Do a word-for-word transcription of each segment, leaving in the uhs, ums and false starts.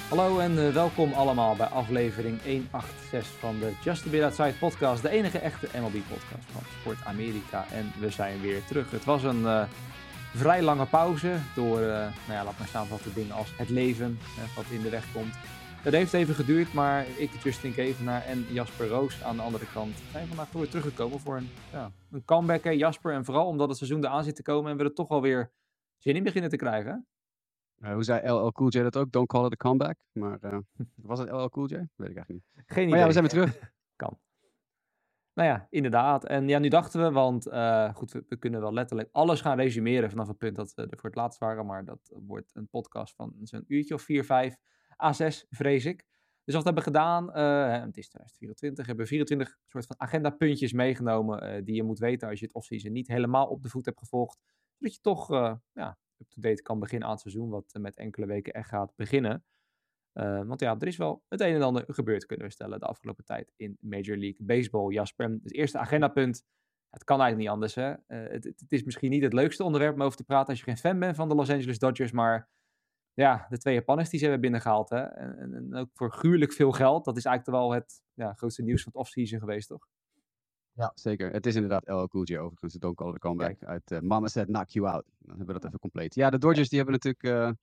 Hallo en uh, welkom allemaal bij aflevering honderdachtenzestig van de Just a Bit Outside podcast. De enige echte M L B-podcast van Sport Amerika. En we zijn weer terug. Het was een uh, vrij lange pauze door, uh, nou ja, laat maar samenvatten, dingen als het leven, uh, wat in de weg komt. Het heeft even geduurd, maar ik, Justin Kevenaar en Jasper Roos aan de andere kant zijn vandaag weer teruggekomen voor een, ja, een comeback. Hè, Jasper, en vooral omdat het seizoen eraan zit te komen en we er toch alweer zin in beginnen te krijgen. Uh, hoe zei L L Cool J dat ook? Don't call it a comeback. Maar uh, was het L L Cool J? Weet ik eigenlijk niet. Geen idee. Maar ja, we zijn weer terug. Kan. Nou ja, inderdaad. En ja, nu dachten we, want uh, goed, we, we kunnen wel letterlijk alles gaan resumeren vanaf het punt dat we er voor het laatst waren. Maar dat wordt een podcast van zo'n uurtje of vier, vijf, à zes, vrees ik. Dus wat we hebben gedaan, uh, het is twintig vierentwintig, hebben we vierentwintig soort van agendapuntjes meegenomen uh, die je moet weten als je het offseason niet helemaal op de voet hebt gevolgd. Zodat je toch uh, ja, up-to-date kan beginnen aan het seizoen, wat uh, met enkele weken echt gaat beginnen. Uh, want ja, er is wel het een en ander gebeurd, kunnen we stellen, de afgelopen tijd in Major League Baseball. Jasper, het eerste agendapunt, het kan eigenlijk niet anders. Hè? Uh, het, het is misschien niet het leukste onderwerp om over te praten als je geen fan bent van de Los Angeles Dodgers, maar ja, de twee Japanners die ze hebben binnengehaald. Hè? En, en, en ook voor gruwelijk veel geld. Dat is eigenlijk wel het ja, grootste nieuws van het offseason geweest, toch? Ja, zeker. Het is inderdaad L L Cool J overigens, de Don't Call It a Comeback. Kijk. Uit uh, Mama Said Knock You Out. Dan hebben we dat even compleet. Ja, de Dodgers die hebben natuurlijk uh,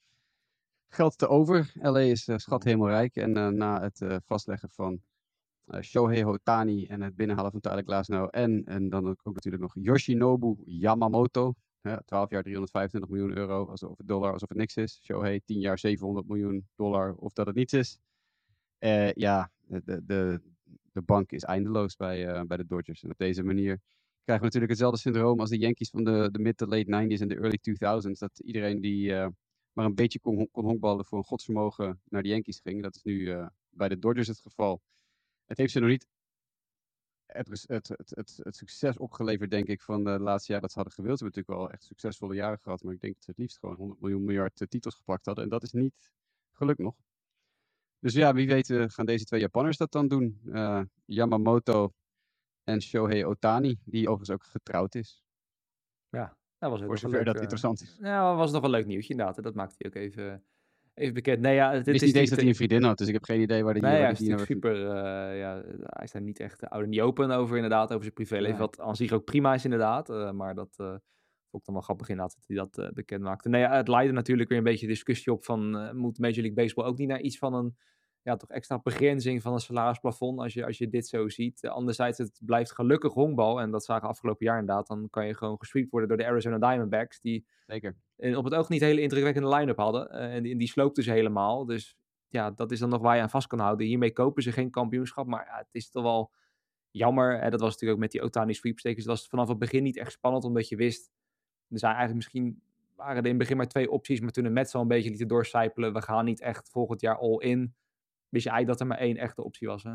geld te over. L A is uh, schat hemelrijk. En uh, na het uh, vastleggen van uh, Shohei Ohtani en het binnenhalen van Tyler Glasnow en, en dan ook, ook natuurlijk nog Yoshinobu Yamamoto. Ja, twaalf jaar driehonderdvijfentwintig miljoen euro, alsof het dollar, alsof het niks is. Shohei, tien jaar zevenhonderd miljoen dollar, of dat het niets is. Uh, ja, de, de, de bank is eindeloos bij, uh, bij de Dodgers. En op deze manier krijgen we natuurlijk hetzelfde syndroom als de Yankees van de, de mid- to late nineties en de early tweeduizends. Dat iedereen die uh, maar een beetje kon, kon honkballen voor een godsvermogen naar de Yankees ging. Dat is nu uh, bij de Dodgers het geval. Het heeft ze nog niet het, het, het, het, het succes opgeleverd, denk ik, van de laatste jaar dat ze hadden gewild. Ze hebben natuurlijk wel echt succesvolle jaren gehad, maar ik denk dat ze het liefst gewoon honderd miljoen miljard uh, titels gepakt hadden. En dat is niet gelukt nog. Dus ja, wie weet uh, gaan deze twee Japanners dat dan doen. Uh, Yamamoto en Shohei Ohtani, die overigens ook getrouwd is. Ja, dat was ook voor zover leuk, dat uh, interessant is. Ja, dat was nog een leuk nieuwtje inderdaad. Dat maakte hij ook even, even bekend. Nee, ja, het, ik wist het niet is eens dat hij een vriendin had, dus ik heb geen idee waar die... Nee, waar hij die is natuurlijk super... Uh, ja, hij is daar niet echt uh, ouder niet open over inderdaad, over zijn privéleven. Nee. Wat aan zich ook prima is inderdaad. Uh, maar dat uh, vond ik dan wel grappig inderdaad, dat hij dat uh, bekend maakte. Nee, ja, het leidde natuurlijk weer een beetje discussie op van... Uh, moet Major League Baseball ook niet naar iets van een... Ja, toch extra begrenzing van een salarisplafond als je, als je dit zo ziet. Uh, anderzijds, het blijft gelukkig honkbal. En dat zagen we afgelopen jaar inderdaad. Dan kan je gewoon gesweept worden door de Arizona Diamondbacks. Die Zeker. op het oog niet een hele indrukwekkende line-up hadden. Uh, en die, die sloopten ze helemaal. Dus ja, dat is dan nog waar je aan vast kan houden. Hiermee kopen ze geen kampioenschap. Maar ja, het is toch wel jammer. Hè? Dat was natuurlijk ook met die Ohtani sweepstakes. Het was vanaf het begin niet echt spannend. Omdat je wist... Er zijn eigenlijk misschien... waren er in het begin maar twee opties. Maar toen de Mets al een beetje lieten doorcijpelen. We gaan niet echt volgend jaar all in. Wist je eigenlijk dat er maar één echte optie was. Hè?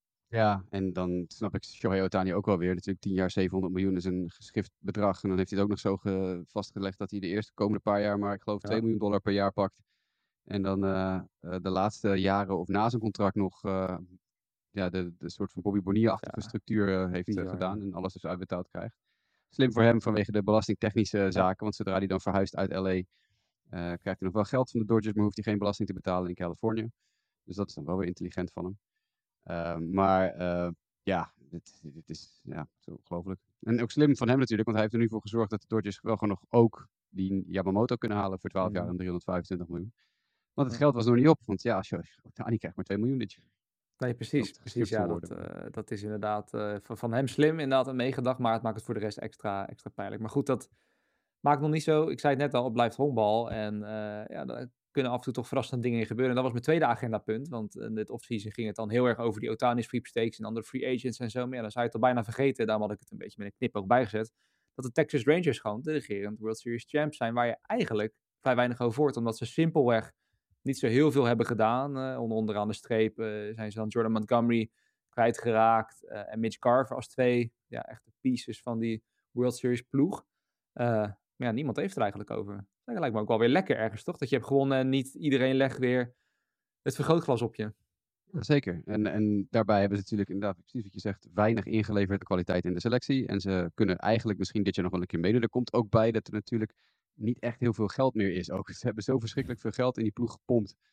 Ja, en dan snap ik Shohei Ohtani ook wel weer. Natuurlijk tien jaar zevenhonderd miljoen is een geschift bedrag. En dan heeft hij het ook nog zo ge- vastgelegd dat hij de eerste komende paar jaar maar, ik geloof, Ja. twee miljoen dollar per jaar pakt. En dan uh, uh, de laatste jaren of na zijn contract nog uh, ja, de, de soort van Bobby Bonilla-achtige ja. structuur uh, heeft uh, gedaan. En alles dus uitbetaald krijgt. Slim voor hem vanwege de belastingtechnische ja. zaken. Want zodra hij dan verhuist uit L A, uh, krijgt hij nog wel geld van de Dodgers, maar hoeft hij geen belasting te betalen in Californië. Dus dat is dan wel weer intelligent van hem. Uh, maar uh, ja, dit, dit is ja, zo ongelooflijk. En ook slim van hem natuurlijk, want hij heeft er nu voor gezorgd dat de Dodgers wel gewoon nog ook die Yamamoto kunnen halen voor twaalf mm. jaar en driehonderdvijfentwintig miljoen. Want het geld was nog niet op, want ja, als je, Ohtani krijgt maar twee miljoen dit jaar. Nee, precies. precies ja, dat, uh, dat is inderdaad uh, van, van hem slim inderdaad meegedacht, maar het maakt het voor de rest extra, extra pijnlijk. Maar goed, dat maakt nog niet zo, ik zei het net al, het blijft honkbal en uh, ja, daar kunnen af en toe toch verrassende dingen in gebeuren. En dat was mijn tweede agendapunt, want in dit offseason ging het dan heel erg over die Ohtani sweepstakes en andere free agents en zo. Maar ja, dan zou je het al bijna vergeten, daarom had ik het een beetje met een knip ook bijgezet, dat de Texas Rangers gewoon de regerend World Series champs zijn, waar je eigenlijk vrij weinig over hoort, omdat ze simpelweg niet zo heel veel hebben gedaan. Uh, onder, onderaan de streep uh, zijn ze dan Jordan Montgomery kwijtgeraakt uh, en Mitch Garver als twee ja, echte pieces van die World Series ploeg. Uh, ja, niemand heeft er eigenlijk over. Dat lijkt me ook wel weer lekker ergens, toch? Dat je hebt gewonnen en niet iedereen legt weer het vergrootglas op je. Ja, zeker. En, en daarbij hebben ze natuurlijk inderdaad, precies wat je zegt, weinig ingeleverde kwaliteit in de selectie. En ze kunnen eigenlijk misschien dit jaar nog wel een keer meedoen. Er komt ook bij dat er natuurlijk niet echt heel veel geld meer is. Ook. Ze hebben zo verschrikkelijk veel geld in die ploeg gepompt.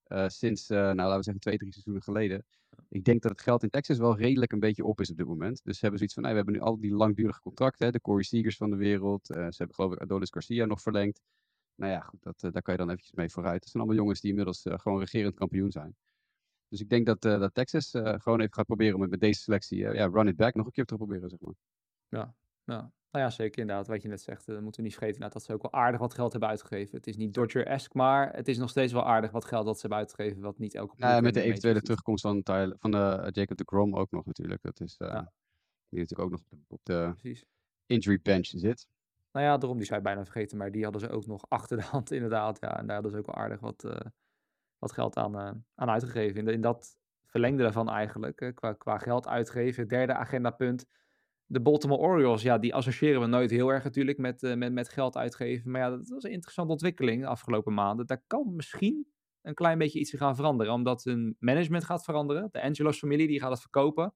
uh, sinds, uh, nou laten we zeggen, twee, drie seizoenen geleden. Ik denk dat het geld in Texas wel redelijk een beetje op is op dit moment. Dus ze hebben zoiets van, nou, we hebben nu al die langdurige contracten, hè, de Corey Seagers van de wereld. Uh, ze hebben geloof ik Adolis Garcia nog verlengd. Nou ja, goed, dat, uh, daar kan je dan eventjes mee vooruit. Dat zijn allemaal jongens die inmiddels uh, gewoon regerend kampioen zijn. Dus ik denk dat, uh, dat Texas uh, gewoon even gaat proberen om met, met deze selectie, uh, ja, run it back nog een keer te proberen, zeg maar. Ja, ja. Nou ja, zeker inderdaad. Wat je net zegt, uh, moeten we niet vergeten dat ze ook wel aardig wat geld hebben uitgegeven. Het is niet Dodger-esque, maar het is nog steeds wel aardig wat geld dat ze hebben uitgegeven, wat niet elke ploeg Nou, met in de de eventuele majors doet. terugkomst van, Tyler, van de, uh, Jacob de Grom ook nog natuurlijk. Dat is, uh, Ja. die natuurlijk ook nog op de, op de Precies. injury bench zit. Nou ja, daarom, die zou je bijna vergeten, maar die hadden ze ook nog achter de hand inderdaad. Ja, en daar hadden ze ook wel aardig wat, uh, wat geld aan, uh, aan uitgegeven. In, de, in dat verlengde daarvan eigenlijk, uh, qua, qua geld uitgeven. Het derde agendapunt, de Baltimore Orioles. Ja, die associëren we nooit heel erg natuurlijk met, uh, met, met geld uitgeven. Maar ja, dat was een interessante ontwikkeling de afgelopen maanden. Daar kan misschien een klein beetje iets gaan veranderen, omdat hun management gaat veranderen. De Angelos-familie, die gaat het verkopen.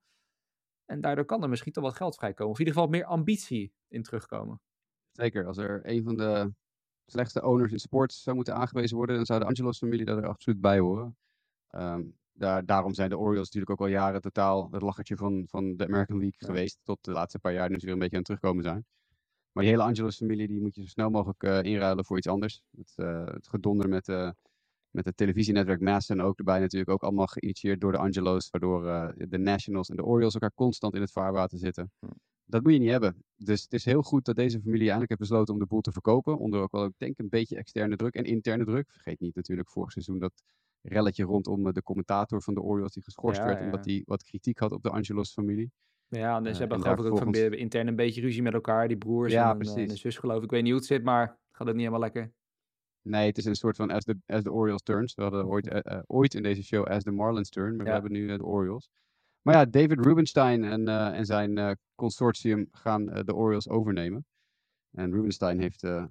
En daardoor kan er misschien toch wat geld vrijkomen. Of in ieder geval meer ambitie in terugkomen. Zeker, als er een van de slechtste owners in sports zou moeten aangewezen worden, dan zou de Angelos-familie daar er absoluut bij horen. Um, daar, daarom zijn de Orioles natuurlijk ook al jaren totaal het lachertje van, van de American League ja. geweest. Tot de laatste paar jaar nu ze weer een beetje aan het terugkomen zijn. Maar die hele Angelos-familie die moet je zo snel mogelijk uh, inruilen voor iets anders. Het, uh, het gedonder met, uh, met het televisienetwerk Masson ook erbij natuurlijk. Ook allemaal geïnitieerd door de Angelos. Waardoor uh, de Nationals en de Orioles elkaar constant in het vaarwater zitten. Hm. Dat moet je niet hebben. Dus het is heel goed dat deze familie eindelijk heeft besloten om de boel te verkopen. Onder ook wel, ik denk, een beetje externe druk en interne druk. Vergeet niet natuurlijk vorig seizoen dat relletje rondom de commentator van de Orioles die geschorst ja, werd. Ja, ja. Omdat hij wat kritiek had op de Angelos-familie. Ja, en ze uh, hebben en geloof ik ook volgens... van intern een beetje ruzie met elkaar. Die broers ja, en, een, en een zus geloof ik. Ik weet niet hoe het zit, maar gaat het niet helemaal lekker. Nee, het is een soort van as the, as the Orioles turns. We hadden ooit, uh, uh, ooit in deze show as the Marlins turn, maar ja. we hebben nu uh, de Orioles. Maar ja, David Rubenstein en, uh, en zijn uh, consortium gaan uh, de Orioles overnemen. En Rubenstein heeft, uh,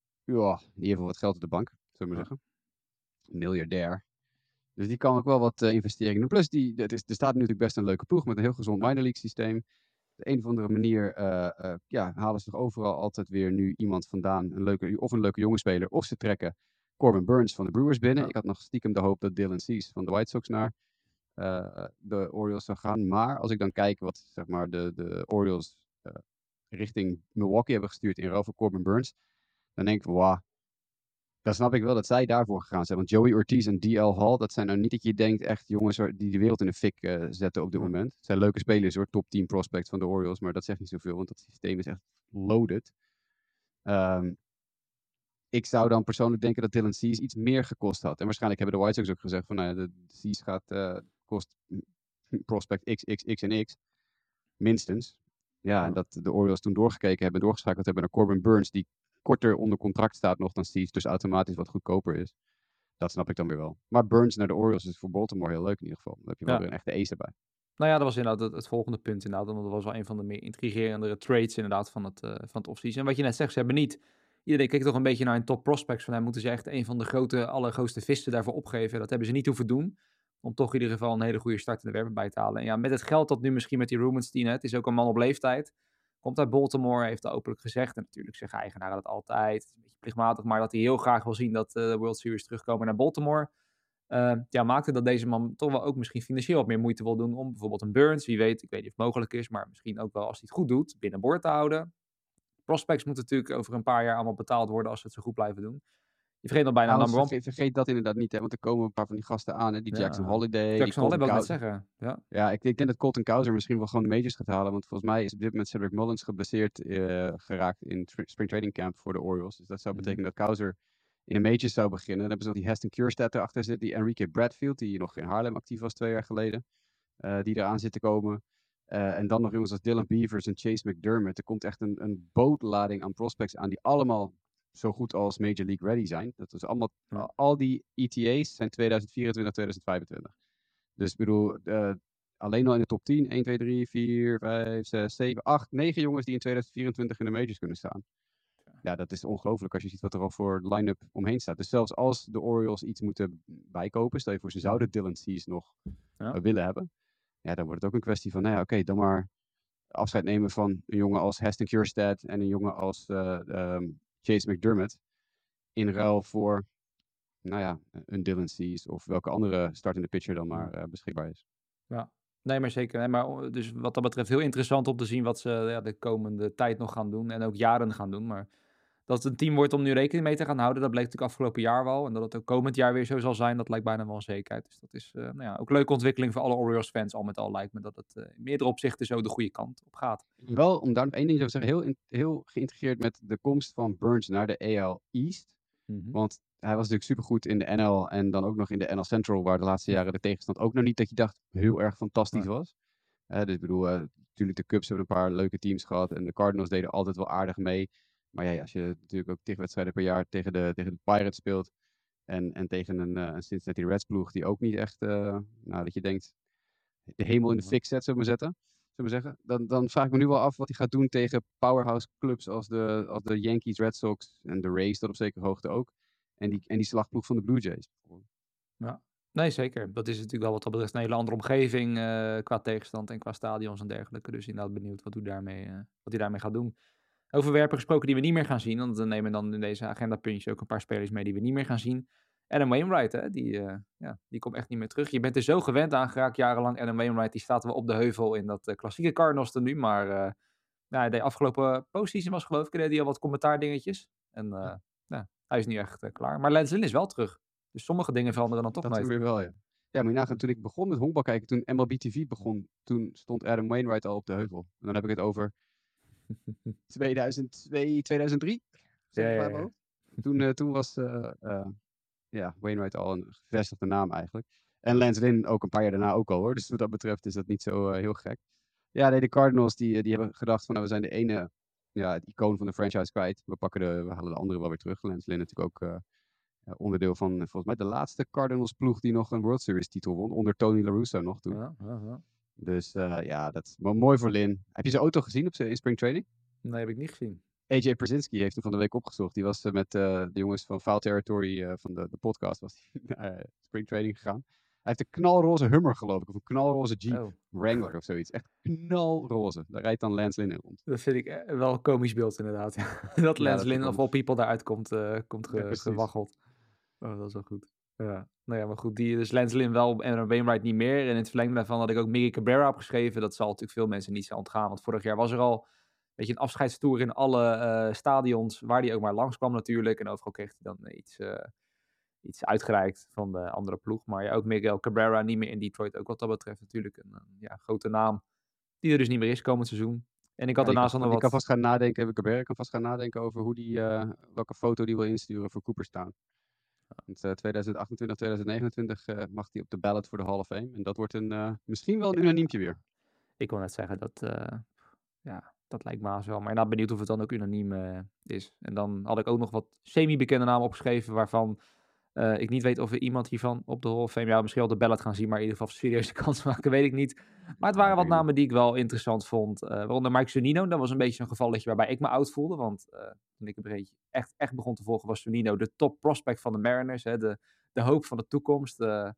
ja, die heeft wel wat geld op de bank, zullen we maar zeggen. Miljardair. Dus die kan ook wel wat uh, investeringen doen. Plus, die, het is, er staat nu natuurlijk best een leuke ploeg met een heel gezond minor league systeem. Op de een of andere manier uh, uh, ja, halen ze toch overal altijd weer nu iemand vandaan. Een leuke, of een leuke jonge speler. Of ze trekken Corbin Burns van de Brewers binnen. Ja. Ik had nog stiekem de hoop dat Dylan Cease van de White Sox naar uh, de Orioles zou gaan. Maar als ik dan kijk wat zeg maar, de, de Orioles uh, richting Milwaukee hebben gestuurd in ruil voor Corbin Burns. Dan denk ik van wauw. Dan snap ik wel dat zij daarvoor gegaan zijn. Want Joey Ortiz en D L Hall, dat zijn nou niet dat je denkt echt jongens die de wereld in de fik uh, zetten op dit moment. Het zijn leuke spelers hoor, top tien prospects van de Orioles, maar dat zegt niet zoveel, want dat systeem is echt loaded. Um, ik zou dan persoonlijk denken dat Dylan Cease iets meer gekost had. En waarschijnlijk hebben de White Sox ook gezegd van nou ja, de, de Cease gaat, uh, kost prospect X, X, X en X. Minstens. Ja, en dat de Orioles toen doorgekeken hebben en doorgeschakeld hebben naar Corbin Burns, die korter onder contract staat nog dan Cease, dus automatisch wat goedkoper is. Dat snap ik dan weer wel. Maar Burns naar de Orioles is voor Baltimore heel leuk in ieder geval. Dan heb je wel ja. weer een echte ace erbij. Nou ja, dat was inderdaad het, het volgende punt inderdaad. Want dat was wel een van de meer intrigerendere trades inderdaad van het, uh, van het offseason. En wat je net zegt, ze hebben niet... Iedereen kijkt toch een beetje naar een top prospects van hem. Moeten ze echt een van de grote, allergrootste vissen daarvoor opgeven. Dat hebben ze niet hoeven doen. Om toch in ieder geval een hele goede start in de werpen bij te halen. En ja, met het geld dat nu misschien met die Rubenstein, het is ook een man op leeftijd. Komt uit Baltimore, heeft het openlijk gezegd. En natuurlijk zeggen eigenaren dat altijd. Het is een beetje plichtmatig, maar dat hij heel graag wil zien dat uh, de World Series terugkomen naar Baltimore. Uh, ja, maakte dat deze man toch wel ook misschien financieel wat meer moeite wil doen om bijvoorbeeld een Burns, wie weet, ik weet niet of het mogelijk is, maar misschien ook wel als hij het goed doet, binnenboord te houden. Prospects moeten natuurlijk over een paar jaar allemaal betaald worden als ze het zo goed blijven doen. Je vergeet nog bijna nou, number one. Vergeet, vergeet dat inderdaad niet, hè, want er komen een paar van die gasten aan, hè, die ja. Jackson Holiday. Jackson die Holiday wil ik net zeggen. Ja, ja ik, ik denk dat Colton Cowser misschien wel gewoon de majors gaat halen, want volgens mij is op dit moment Cedric Mullins geblesseerd uh, geraakt in tra- spring training camp voor de Orioles. Dus dat zou betekenen mm-hmm. dat Cowser in de majors zou beginnen. Dan hebben ze nog die Heston Kjerstad erachter zitten, die Enrique Bradfield, die nog in Haarlem actief was twee jaar geleden, uh, die eraan zit te komen. Uh, en dan nog jongens als Dylan Beavers en Chase McDermott. Er komt echt een, een bootlading aan prospects aan die allemaal zo goed als Major League ready zijn. Dat is allemaal, ja. Al die E T A's zijn tweeduizend vierentwintig, tweeduizend vijfentwintig. Dus ik bedoel, uh, alleen al in de top tien, één, twee, drie, vier, vijf, zes, zeven, acht, negen jongens die in tweeduizend vierentwintig in de majors kunnen staan. Ja, dat is ongelooflijk als je ziet wat er al voor line-up omheen staat. Dus zelfs als de Orioles iets moeten bijkopen, stel je voor ze zouden Dylan Cease nog ja. uh, willen hebben. Ja, dan wordt het ook een kwestie van, nou ja, oké, okay, dan maar afscheid nemen van een jongen als Heston Kjerstad en een jongen als uh, um, Chase McDermott in ruil voor nou ja, een Dylan Cease of welke andere startende pitcher dan maar uh, beschikbaar is. Ja, nee, maar zeker. Nee, maar dus wat dat betreft heel interessant om te zien wat ze ja, de komende tijd nog gaan doen en ook jaren gaan doen. Maar dat het een team wordt om nu rekening mee te gaan houden, dat bleek natuurlijk afgelopen jaar wel. En dat het ook komend jaar weer zo zal zijn, dat lijkt bijna wel een zekerheid. Dus dat is uh, nou ja, ook een leuke ontwikkeling voor alle Orioles fans. Al met al lijkt me dat het uh, in meerdere opzichten zo de goede kant op gaat. Wel, om daar nog één ding te zeggen, heel, in, heel geïntegreerd met de komst van Burnes naar de A L East. Mm-hmm. Want hij was natuurlijk supergoed in de N L en dan ook nog in de N L Central, waar de laatste jaren de tegenstand ook nog niet dat je dacht heel erg fantastisch ja. was. Uh, dus ik bedoel, uh, natuurlijk de Cubs hebben een paar leuke teams gehad en de Cardinals deden altijd wel aardig mee. Maar ja, als je natuurlijk ook tegen wedstrijden per jaar tegen de, tegen de Pirates speelt en, en tegen een, uh, een Cincinnati Reds ploeg die ook niet echt, uh, nou dat je denkt, de hemel in de fik zet, zullen we maar zetten. Zullen we zeggen. Dan, dan vraag ik me nu wel af wat hij gaat doen tegen powerhouse clubs als de, als de Yankees, Red Sox en de Rays tot op zekere hoogte ook. En die, en die slagploeg van de Blue Jays. Ja, nee zeker. Dat is natuurlijk wel wat dat betreft een hele andere omgeving uh, qua tegenstand en qua stadions en dergelijke. Dus inderdaad benieuwd wat hij daarmee, uh, wat hij daarmee gaat doen. Over werpen gesproken die we niet meer gaan zien, want we nemen dan in deze agendapuntjes ook een paar spelers mee die we niet meer gaan zien. Adam Wainwright, hè, die, uh, ja, die komt echt niet meer terug. Je bent er zo gewend aan geraakt jarenlang. Adam Wainwright, die staat wel op de heuvel in dat uh, klassieke Cardinals tenue, maar uh, ja, de afgelopen postseason was geloof ik, deed hij al wat commentaardingetjes. En uh, ja. Ja, hij is niet echt uh, klaar. Maar Lance Lynn is wel terug. Dus sommige dingen veranderen dan toch dat nooit. Dat weer wel, ja. Ja, moet je nagaan, toen ik begon met honkbal kijken, toen M L B T V begon, toen stond Adam Wainwright al op de heuvel. En dan heb ik het over tweeduizend twee, tweeduizend drie. Ja, ja, ja. Toen, uh, toen was uh, uh, ja, Wainwright al een gevestigde naam eigenlijk. En Lance Lynn ook een paar jaar daarna ook al hoor. Dus wat dat betreft is dat niet zo uh, heel gek. Ja, nee, de Cardinals die, die hebben gedacht van nou, we zijn de ene, ja, het icoon van de franchise kwijt. We pakken de, we halen de andere wel weer terug. Lance Lynn natuurlijk ook uh, onderdeel van volgens mij de laatste Cardinals ploeg die nog een World Series titel won. Onder Tony La Russa nog toen. Ja, ja, ja. Dus uh, ja, dat is mooi voor Lynn. Heb je zijn auto gezien op zijn in spring training? Nee, heb ik niet gezien. A J Przinsky heeft hem van de week opgezocht. Die was uh, met uh, de jongens van Foul Territory uh, van de, de podcast was die naar uh, spring training gegaan. Hij heeft een knalroze Hummer geloof ik. Of een knalroze Jeep oh. Wrangler of zoiets. Echt knalroze. Daar rijdt dan Lance Lynn in rond. Dat vind ik wel een komisch beeld inderdaad. dat Lance ja, Lynn of all people daaruit komt, uh, komt ge, ja, gewaggeld. Oh, dat is wel goed. Ja. Nou ja, maar goed. Die, dus Lance Lynn wel en Wainwright niet meer. En in het verlengde daarvan had ik ook Miggy Cabrera opgeschreven. Dat zal natuurlijk veel mensen niet zo ontgaan. Want vorig jaar was er al beetje een afscheidstoer in alle uh, stadions waar hij ook maar langskwam natuurlijk. En overal kreeg hij dan iets, uh, iets uitgereikt van de andere ploeg. Maar ja, ook Miguel Cabrera niet meer in Detroit. Ook wat dat betreft natuurlijk een, een ja, grote naam die er dus niet meer is komend seizoen. En ik had ja, daarnaast nog wat... Ik kan vast gaan nadenken, Cabrera kan vast gaan nadenken over hoe die, uh, welke foto die wil insturen voor Cooperstown. Want uh, tweeduizend achtentwintig, tweeduizend negenentwintig uh, mag hij op de ballot voor de Hall of Fame. En dat wordt een, uh, misschien wel een unaniempje weer. Ik wil net zeggen dat... Uh, ja, dat lijkt me haast wel. Maar inderdaad benieuwd of het dan ook unaniem uh, is. En dan had ik ook nog wat semi-bekende namen opgeschreven waarvan uh, ik niet weet of we iemand hiervan op de Hall of Fame, ja, misschien wel de ballot gaan zien, maar in ieder geval serieuze kans maken, weet ik niet. Maar het waren wat namen die ik wel interessant vond. Uh, waaronder Mike Zunino, dat was een beetje een gevalletje waarbij ik me oud voelde, want uh, toen ik een beetje echt, echt begon te volgen was Zunino de top prospect van de Mariners, hè, de, de hoop van de toekomst. Uh,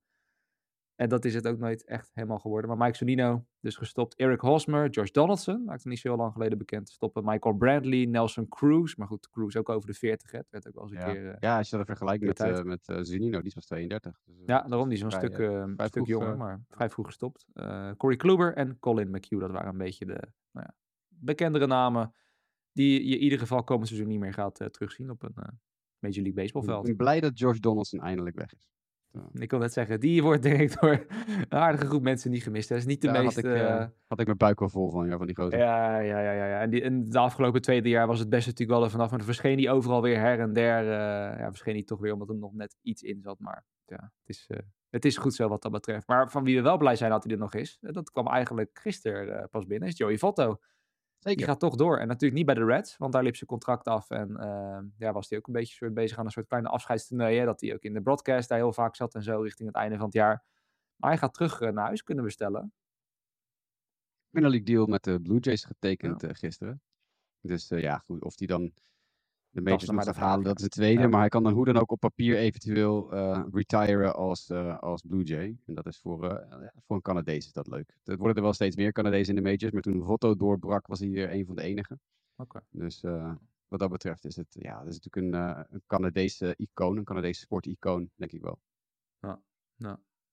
En dat is het ook nooit echt helemaal geworden. Maar Mike Zunino, dus gestopt. Eric Hosmer, Josh Donaldson, maakte niet zo heel lang geleden bekend. Stoppen Michael Brantley, Nelson Cruz. Maar goed, Cruz ook over de veertig. Het werd ook wel eens een ja. keer... Uh, ja, als je dat vergelijkt met, uh, met uh, Zunino, die was tweeëndertig. Dus, uh, ja, daarom, die is een stuk, uh, vrij stuk vroeg, jonger, uh, maar vrij vroeg gestopt. Uh, Corey Kluber en Colin McHugh, dat waren een beetje de nou ja, bekendere namen die je in ieder geval komend seizoen niet meer gaat uh, terugzien op een uh, Major League Baseball veld. Ik ben blij dat Josh Donaldson eindelijk weg is. Ja. Ik wil net zeggen, die wordt denk ik door een aardige groep mensen niet gemist. Dat is niet de Daar meest... Had ik, uh, had ik mijn buik wel vol van, ja, van die gozer. Ja, ja, ja. ja, ja. En, die, en de afgelopen tweede jaar was het best natuurlijk wel er vanaf. Maar dan verscheen hij overal weer her en der. Uh, ja, verscheen hij toch weer omdat er nog net iets in zat. Maar ja, het is, uh, het is goed zo wat dat betreft. Maar van wie we wel blij zijn dat hij er nog is, dat kwam eigenlijk gisteren uh, pas binnen, is Joey Votto. Zeker. Die gaat toch door. En natuurlijk niet bij de Reds, want daar liep zijn contract af. En uh, ja, was hij ook een beetje soort bezig aan een soort kleine afscheidstoernooi. Hè, dat hij ook in de broadcast daar heel vaak zat en zo richting het einde van het jaar. Maar hij gaat terug uh, naar huis, kunnen we stellen. Minor League deal met de Blue Jays getekend ja. uh, gisteren. Dus uh, ja, goed, of hij dan de majors nog gaat halen, dat is het tweede. Ja. Maar hij kan dan hoe dan ook op papier eventueel uh, retiren als, uh, als Blue Jay. En dat is voor, uh, voor een Canadees is dat leuk. Er worden er wel steeds meer Canadezen in de majors. Maar toen Votto doorbrak, was hij weer een van de enigen. Okay. Dus uh, wat dat betreft is het, ja, dat is natuurlijk een, uh, een Canadese icoon, een Canadese sporticoon, denk ik wel. Ja, ja.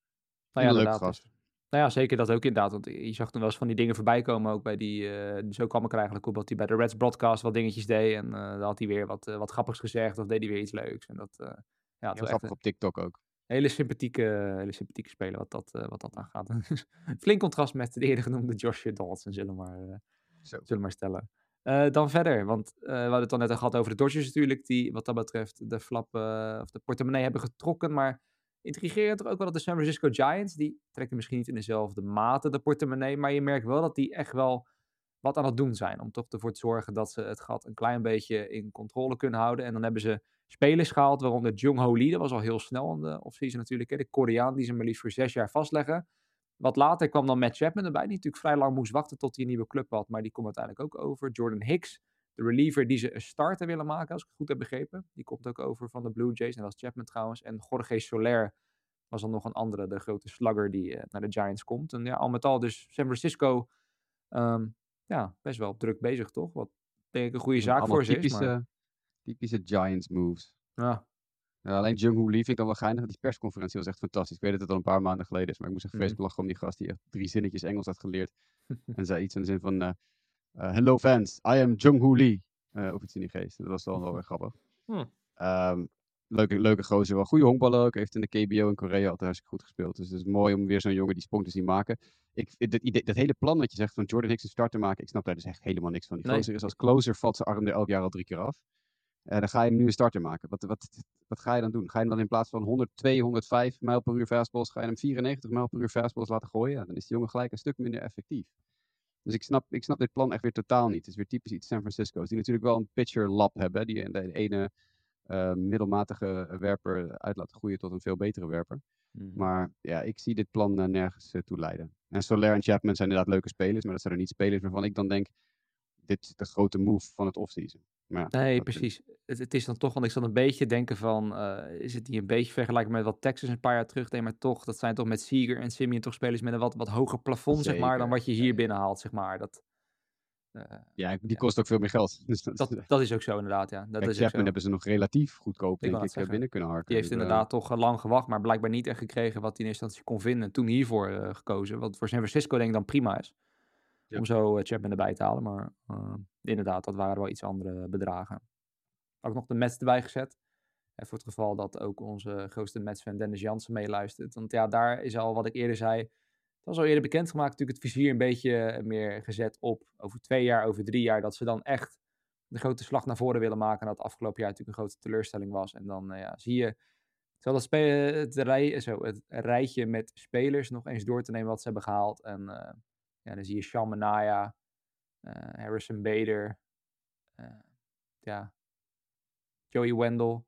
En Nou ja, een leuke inderdaad. gast. Dus, nou ja, zeker dat ook inderdaad. Want je zag toen wel eens van die dingen voorbij komen ook bij die... Uh, zo kwam ik er eigenlijk op dat hij bij de Reds broadcast wat dingetjes deed. En uh, dan had hij weer wat, uh, wat grappigs gezegd of deed hij weer iets leuks. En dat, uh, ja, het Heel was grappig echt op TikTok ook. Een hele sympathieke, hele sympathieke speler wat dat, uh, wat dat aangaat. Flink contrast met de eerder genoemde Josh Donaldson, zullen we maar, uh, Zo. zullen maar stellen. Uh, dan verder, want uh, we hadden het al net al gehad over de Dodgers natuurlijk, die wat dat betreft de flap uh, of de portemonnee hebben getrokken, maar intrigerend toch ook wel dat de San Francisco Giants, die trekken misschien niet in dezelfde mate de portemonnee, maar je merkt wel dat die echt wel wat aan het doen zijn, om toch ervoor te zorgen dat ze het gat een klein beetje in controle kunnen houden. En dan hebben ze spelers gehaald, waaronder Jung-Ho Lee, dat was al heel snel in de offseason natuurlijk, hè, de Koreaan die ze maar liefst voor zes jaar vastleggen. Wat later kwam dan Matt Chapman erbij, die natuurlijk vrij lang moest wachten tot hij een nieuwe club had, maar die komt uiteindelijk ook over. Jordan Hicks, de reliever die ze een starter willen maken, als ik het goed heb begrepen. Die komt ook over van de Blue Jays, en dat is Chapman trouwens. En Jorge Soler was dan nog een andere, de grote slugger die uh, naar de Giants komt. En ja, al met al dus San Francisco, um, ja, best wel druk bezig toch? Wat denk ik een goede zaak voor ze typische, is. Maar... typische Giants moves. Ja. Ja, alleen Jung-Hoo Lee vind ik dan wel geinig. Die persconferentie was echt fantastisch. Ik weet dat het al een paar maanden geleden is, maar ik moest echt Mm-hmm. vreselijk lachen om die gast die echt drie zinnetjes Engels had geleerd. En zei iets in de zin van, uh, uh, hello fans, I am Jung-Hoo Lee. Uh, of iets in die geest. Dat was dan wel weer grappig. Hmm. Um, leuke, leuke gozer, wel goede honkballer ook. Heeft in de K B O in Korea altijd hartstikke goed gespeeld. Dus het is mooi om weer zo'n jongen die sprong te zien maken. Ik, dat, idee, dat hele plan wat je zegt van Jordan Hicks een start te maken, ik snap daar dus echt helemaal niks van. Die Nee. gozer is als closer, valt zijn arm er elk jaar al drie keer af. Uh, dan ga je hem nu een starter maken. Wat, wat, wat ga je dan doen? Ga je hem dan in plaats van honderdtwee, honderdvijf mijl per uur fastballs, ga je hem vierennegentig mijl per uur fastballs laten gooien? Ja, dan is die jongen gelijk een stuk minder effectief. Dus ik snap, ik snap dit plan echt weer totaal niet. Het is weer typisch iets San Francisco's. Die natuurlijk wel een pitcher lab hebben. Die de ene uh, middelmatige werper uit laten groeien tot een veel betere werper. Mm-hmm. Maar ja, ik zie dit plan uh, nergens uh, toe leiden. En Soler en Chapman zijn inderdaad leuke spelers. Maar dat zijn er niet spelers waarvan ik dan denk, dit is de grote move van het offseason. Ja, nee, precies. Het, het is dan toch, want ik zat een beetje denken van, uh, is het niet een beetje vergelijkbaar met wat Texas een paar jaar terug deed, maar toch, dat zijn toch met Seager en Simeon toch spelers met een wat, wat hoger plafond, Zeker. zeg maar, dan wat je hier ja. binnenhaalt, zeg maar. Dat, uh, ja, die kost ja. ook veel meer geld. Dus dat, dat, dat is ook zo inderdaad, ja. Dat Kijk, is Chapman hebben ze nog relatief goedkoop, ik denk ik, zeggen. binnen kunnen harken. Die heeft dus, inderdaad uh... toch uh, lang gewacht, maar blijkbaar niet echt gekregen wat hij in eerste instantie kon vinden. En toen hiervoor uh, gekozen, wat voor San Francisco denk ik dan prima is. Ja. Om zo uh, Chapman erbij te halen, maar uh, inderdaad, dat waren wel iets andere bedragen. Ook nog de Mets erbij gezet. En voor het geval dat ook onze grootste Mets-fan Dennis Jansen meeluistert. Want ja, daar is al wat ik eerder zei. Het was al eerder bekendgemaakt, natuurlijk het vizier een beetje meer gezet op over twee jaar, over drie jaar. Dat ze dan echt de grote slag naar voren willen maken. En dat afgelopen jaar natuurlijk een grote teleurstelling was. En dan uh, ja, zie je, zal dat spe- het, rij, zo, het rijtje met spelers nog eens door te nemen wat ze hebben gehaald. En uh, ja, dan zie je Sean Manaea, uh, Harrison Bader, uh, ja... Joey Wendell.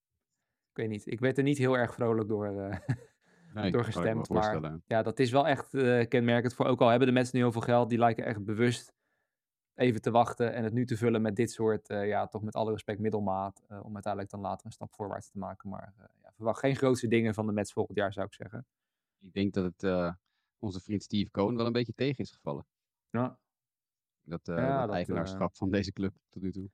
Ik weet niet. Ik werd er niet heel erg vrolijk door, uh, nee, door gestemd. Maar ja, dat is wel echt uh, kenmerkend voor. Ook al hebben de mensen nu heel veel geld. Die lijken echt bewust even te wachten. En het nu te vullen met dit soort, uh, ja, toch met alle respect middelmaat. Uh, om uiteindelijk dan later een stap voorwaarts te maken. Maar uh, ja, verwacht geen grootste dingen van de Mets volgend jaar, zou ik zeggen. Ik denk dat het uh, onze vriend Steve Cohen wel een beetje tegen is gevallen. Ja. Dat, uh, ja, dat, dat eigenaarschap uh, van deze club tot nu toe.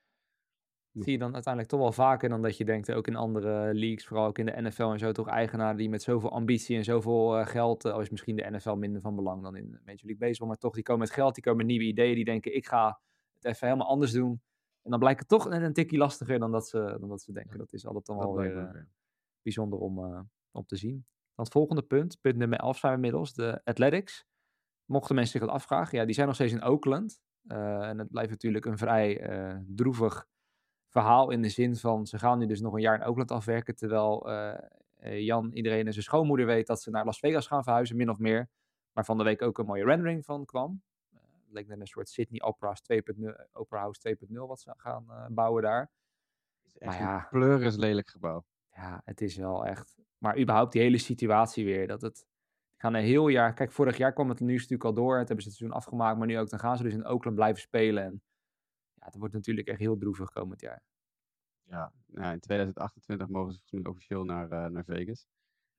Zie je dan uiteindelijk toch wel vaker dan dat je denkt, ook in andere leagues, vooral ook in de N F L en zo, toch eigenaren die met zoveel ambitie en zoveel uh, geld, uh, al is misschien de N F L minder van belang dan in de Major League Baseball, maar toch, die komen met geld, die komen met nieuwe ideeën, die denken, ik ga het even helemaal anders doen. En dan blijkt het toch net een tikje lastiger dan dat ze, dan dat ze denken. Dat is altijd dan wel weer uh, bijzonder om, uh, om te zien. Dan het volgende punt, punt nummer elf zijn we inmiddels, de Athletics. Mochten mensen zich dat afvragen, ja, die zijn nog steeds in Oakland. Uh, en het blijft natuurlijk een vrij uh, droevig verhaal in de zin van, ze gaan nu dus nog een jaar in Oakland afwerken, terwijl uh, Jan, iedereen en zijn schoonmoeder weet dat ze naar Las Vegas gaan verhuizen, min of meer. Maar van de week ook een mooie rendering van kwam. Uh, het leek net een soort Sydney Opera House twee punt nul wat ze gaan uh, bouwen daar. Het is echt maar ja, een pleuris lelijk gebouw. Ja, het is wel echt. Maar überhaupt die hele situatie weer, dat het... gaan een heel jaar... Kijk, vorig jaar kwam het nieuws natuurlijk al door, het hebben ze het seizoen afgemaakt, maar nu ook, dan gaan ze dus in Oakland blijven spelen en ja, het wordt natuurlijk echt heel droevig komend jaar. Ja, nou, in tweeduizend achtentwintig mogen ze officieel naar, uh, naar Vegas.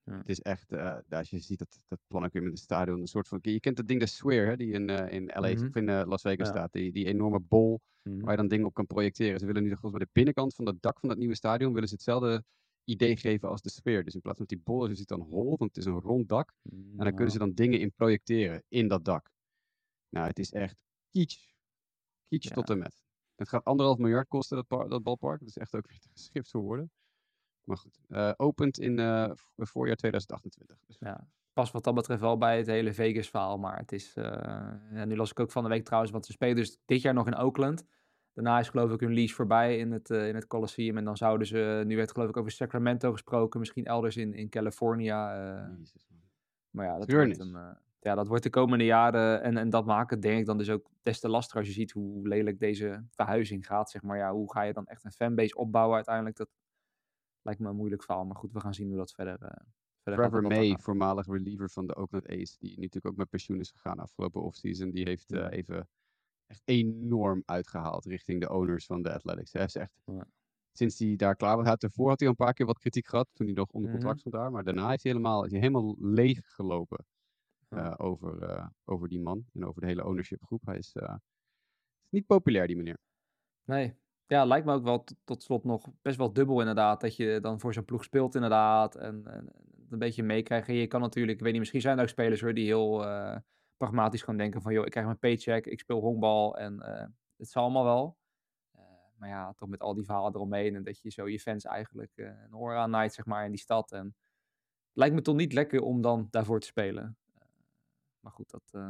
Ja. Het is echt, uh, als je ziet dat, dat plan ook weer met het stadion, een soort van, je kent dat ding de Sphere, hè, die in, uh, in L A Mhm. of in uh, Las Vegas Ja. staat, die, die enorme bol Mhm. waar je dan dingen op kan projecteren. Ze willen nu volgens mij de binnenkant van dat dak van dat nieuwe stadion, willen ze hetzelfde idee geven als de Sphere. Dus in plaats van dat die bol is, is het dan hol, want het is een rond dak. En dan kunnen ze dan dingen in projecteren in dat dak. Nou, het is echt kitsch. Kitsch Ja. tot en met. Het gaat anderhalf miljard kosten, dat, par- dat balpark. Dat is echt ook weer te geschikt voor woorden. Maar goed, uh, opent in uh, voorjaar tweeduizend achtentwintig. Dus. Ja, past wat dat betreft wel bij het hele Vegas-verhaal. Maar het is, uh, ja, nu las ik ook van de week trouwens, want ze spelen dus dit jaar nog in Oakland. Daarna is geloof ik hun lease voorbij in het, uh, in het Coliseum. En dan zouden ze, nu werd geloof ik over Sacramento gesproken, misschien elders in, in California. Uh, Jezus, man. maar ja dat, Treurnis. wordt een, uh, ja, dat wordt de komende jaren, en, en dat maakt het denk ik dan dus ook des te lastiger als je ziet hoe lelijk deze verhuizing gaat. Zeg maar. Ja, hoe ga je dan echt een fanbase opbouwen uiteindelijk? Dat lijkt me een moeilijk verhaal. Maar goed, we gaan zien hoe dat verder... Uh, Trevor May, voormalig reliever van de Oakland A's, die natuurlijk ook met pensioen is gegaan afgelopen offseason, die heeft uh, even echt enorm uitgehaald richting de owners van de Athletics. Hij is echt, ja. sinds hij daar klaar was, daarvoor had hij al een paar keer wat kritiek gehad, toen hij nog onder contract stond daar, maar daarna is hij helemaal, is hij helemaal leeg gelopen uh, ja. over, uh, over die man en over de hele ownership groep. Hij is uh, niet populair, die meneer. Nee. Ja, lijkt me ook wel tot, tot slot nog best wel dubbel inderdaad. Dat je dan voor zo'n ploeg speelt inderdaad. En, en een beetje meekrijgen. Je kan natuurlijk, ik weet niet, misschien zijn er ook spelers hoor, die heel uh, pragmatisch gewoon denken van, joh, ik krijg mijn paycheck, ik speel honkbal en uh, het zal allemaal wel. Uh, maar ja, toch met al die verhalen eromheen en dat je zo je fans eigenlijk uh, een oor aannaait, zeg maar, in die stad. En het lijkt me toch niet lekker om dan daarvoor te spelen. Uh, maar goed, dat... Uh,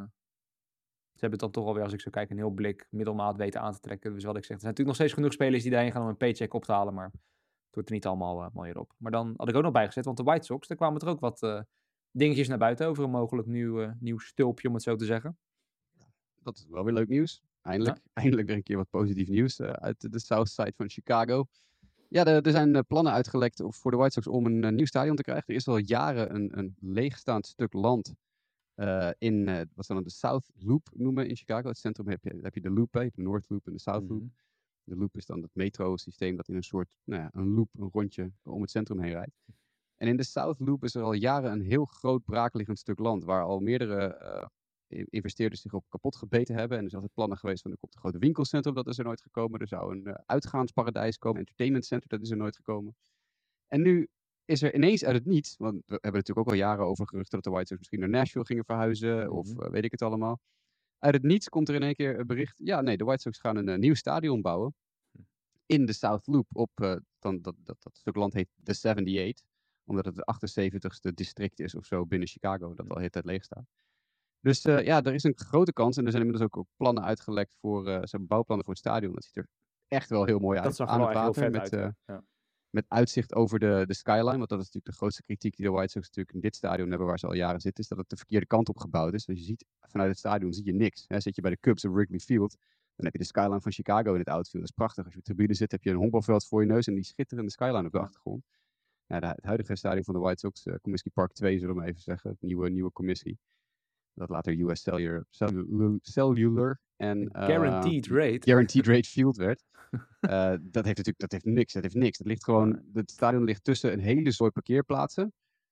Ze hebben het dan toch alweer, als ik zo kijk, een heel blik middelmaat weten aan te trekken. Dus wat ik zeg, er zijn natuurlijk nog steeds genoeg spelers die daarheen gaan om een paycheck op te halen. Maar het wordt er niet allemaal uh, mooier op. Maar dan had ik ook nog bijgezet, want de White Sox, daar kwamen er ook wat uh, dingetjes naar buiten over een mogelijk nieuw, uh, nieuw stulpje, om het zo te zeggen. Dat is wel weer leuk nieuws. Eindelijk, ja. Eindelijk weer een keer wat positief nieuws uh, uit de South Side van Chicago. Ja, de, er zijn uh, plannen uitgelekt voor de White Sox om een uh, nieuw stadion te krijgen. Er is al jaren een, een leegstaand stuk land Uh, in, uh, wat ze dan de South Loop noemen in Chicago. Het centrum heb je, heb je de Loop, hè, de North Loop en de South mm-hmm. Loop. De Loop is dan het metro-systeem dat in een soort, nou ja, een loop, een rondje om het centrum heen rijdt. En in de South Loop is er al jaren een heel groot braakliggend stuk land, waar al meerdere uh, investeerders zich op kapot gebeten hebben. En er is altijd plannen geweest van, er komt een groot winkelcentrum, dat is er nooit gekomen. Er zou een uh, uitgaansparadijs komen, een entertainment center, dat is er nooit gekomen. En nu is er ineens uit het niets, want we hebben natuurlijk ook al jaren over geruchten dat de White Sox misschien naar Nashville gingen verhuizen, mm-hmm. of uh, weet ik het allemaal. Uit het niets komt er in één keer een bericht, ja nee, de White Sox gaan een uh, nieuw stadion bouwen in de South Loop, op, uh, dan, dat, dat, dat stuk land heet de zevenenzeventig, omdat het het achtenzeventigste district is of zo binnen Chicago, dat al de hele tijd leeg staat. Dus uh, ja, er is een grote kans, en er zijn inmiddels ook, ook plannen uitgelekt voor, uh, zijn bouwplannen voor het stadion. Dat ziet er echt wel heel mooi uit. Dat zag er wel echt heel vet met, uit, uh, ja. Met uitzicht over de, de skyline, want dat is natuurlijk de grootste kritiek die de White Sox natuurlijk in dit stadion hebben waar ze al jaren zitten, is dat het de verkeerde kant op gebouwd is. Dus je ziet, vanuit het stadion zie je niks. Hè. Zit je bij de Cubs op Wrigley Field, dan heb je de skyline van Chicago in het outfield. Dat is prachtig. Als je op de tribune zit, heb je een honkbalveld voor je neus en die schitterende skyline op de achtergrond. Ja, de, het huidige stadion van de White Sox, uh, Comiskey Park twee zullen we maar even zeggen, het nieuwe, nieuwe Comiskey. Dat later U S Cellular, cellular, cellular en uh, Guaranteed Rate. Guaranteed Rate Field werd. Uh, dat heeft natuurlijk dat heeft niks. Dat heeft niks. Dat ligt gewoon, het stadion ligt tussen een hele zooi parkeerplaatsen.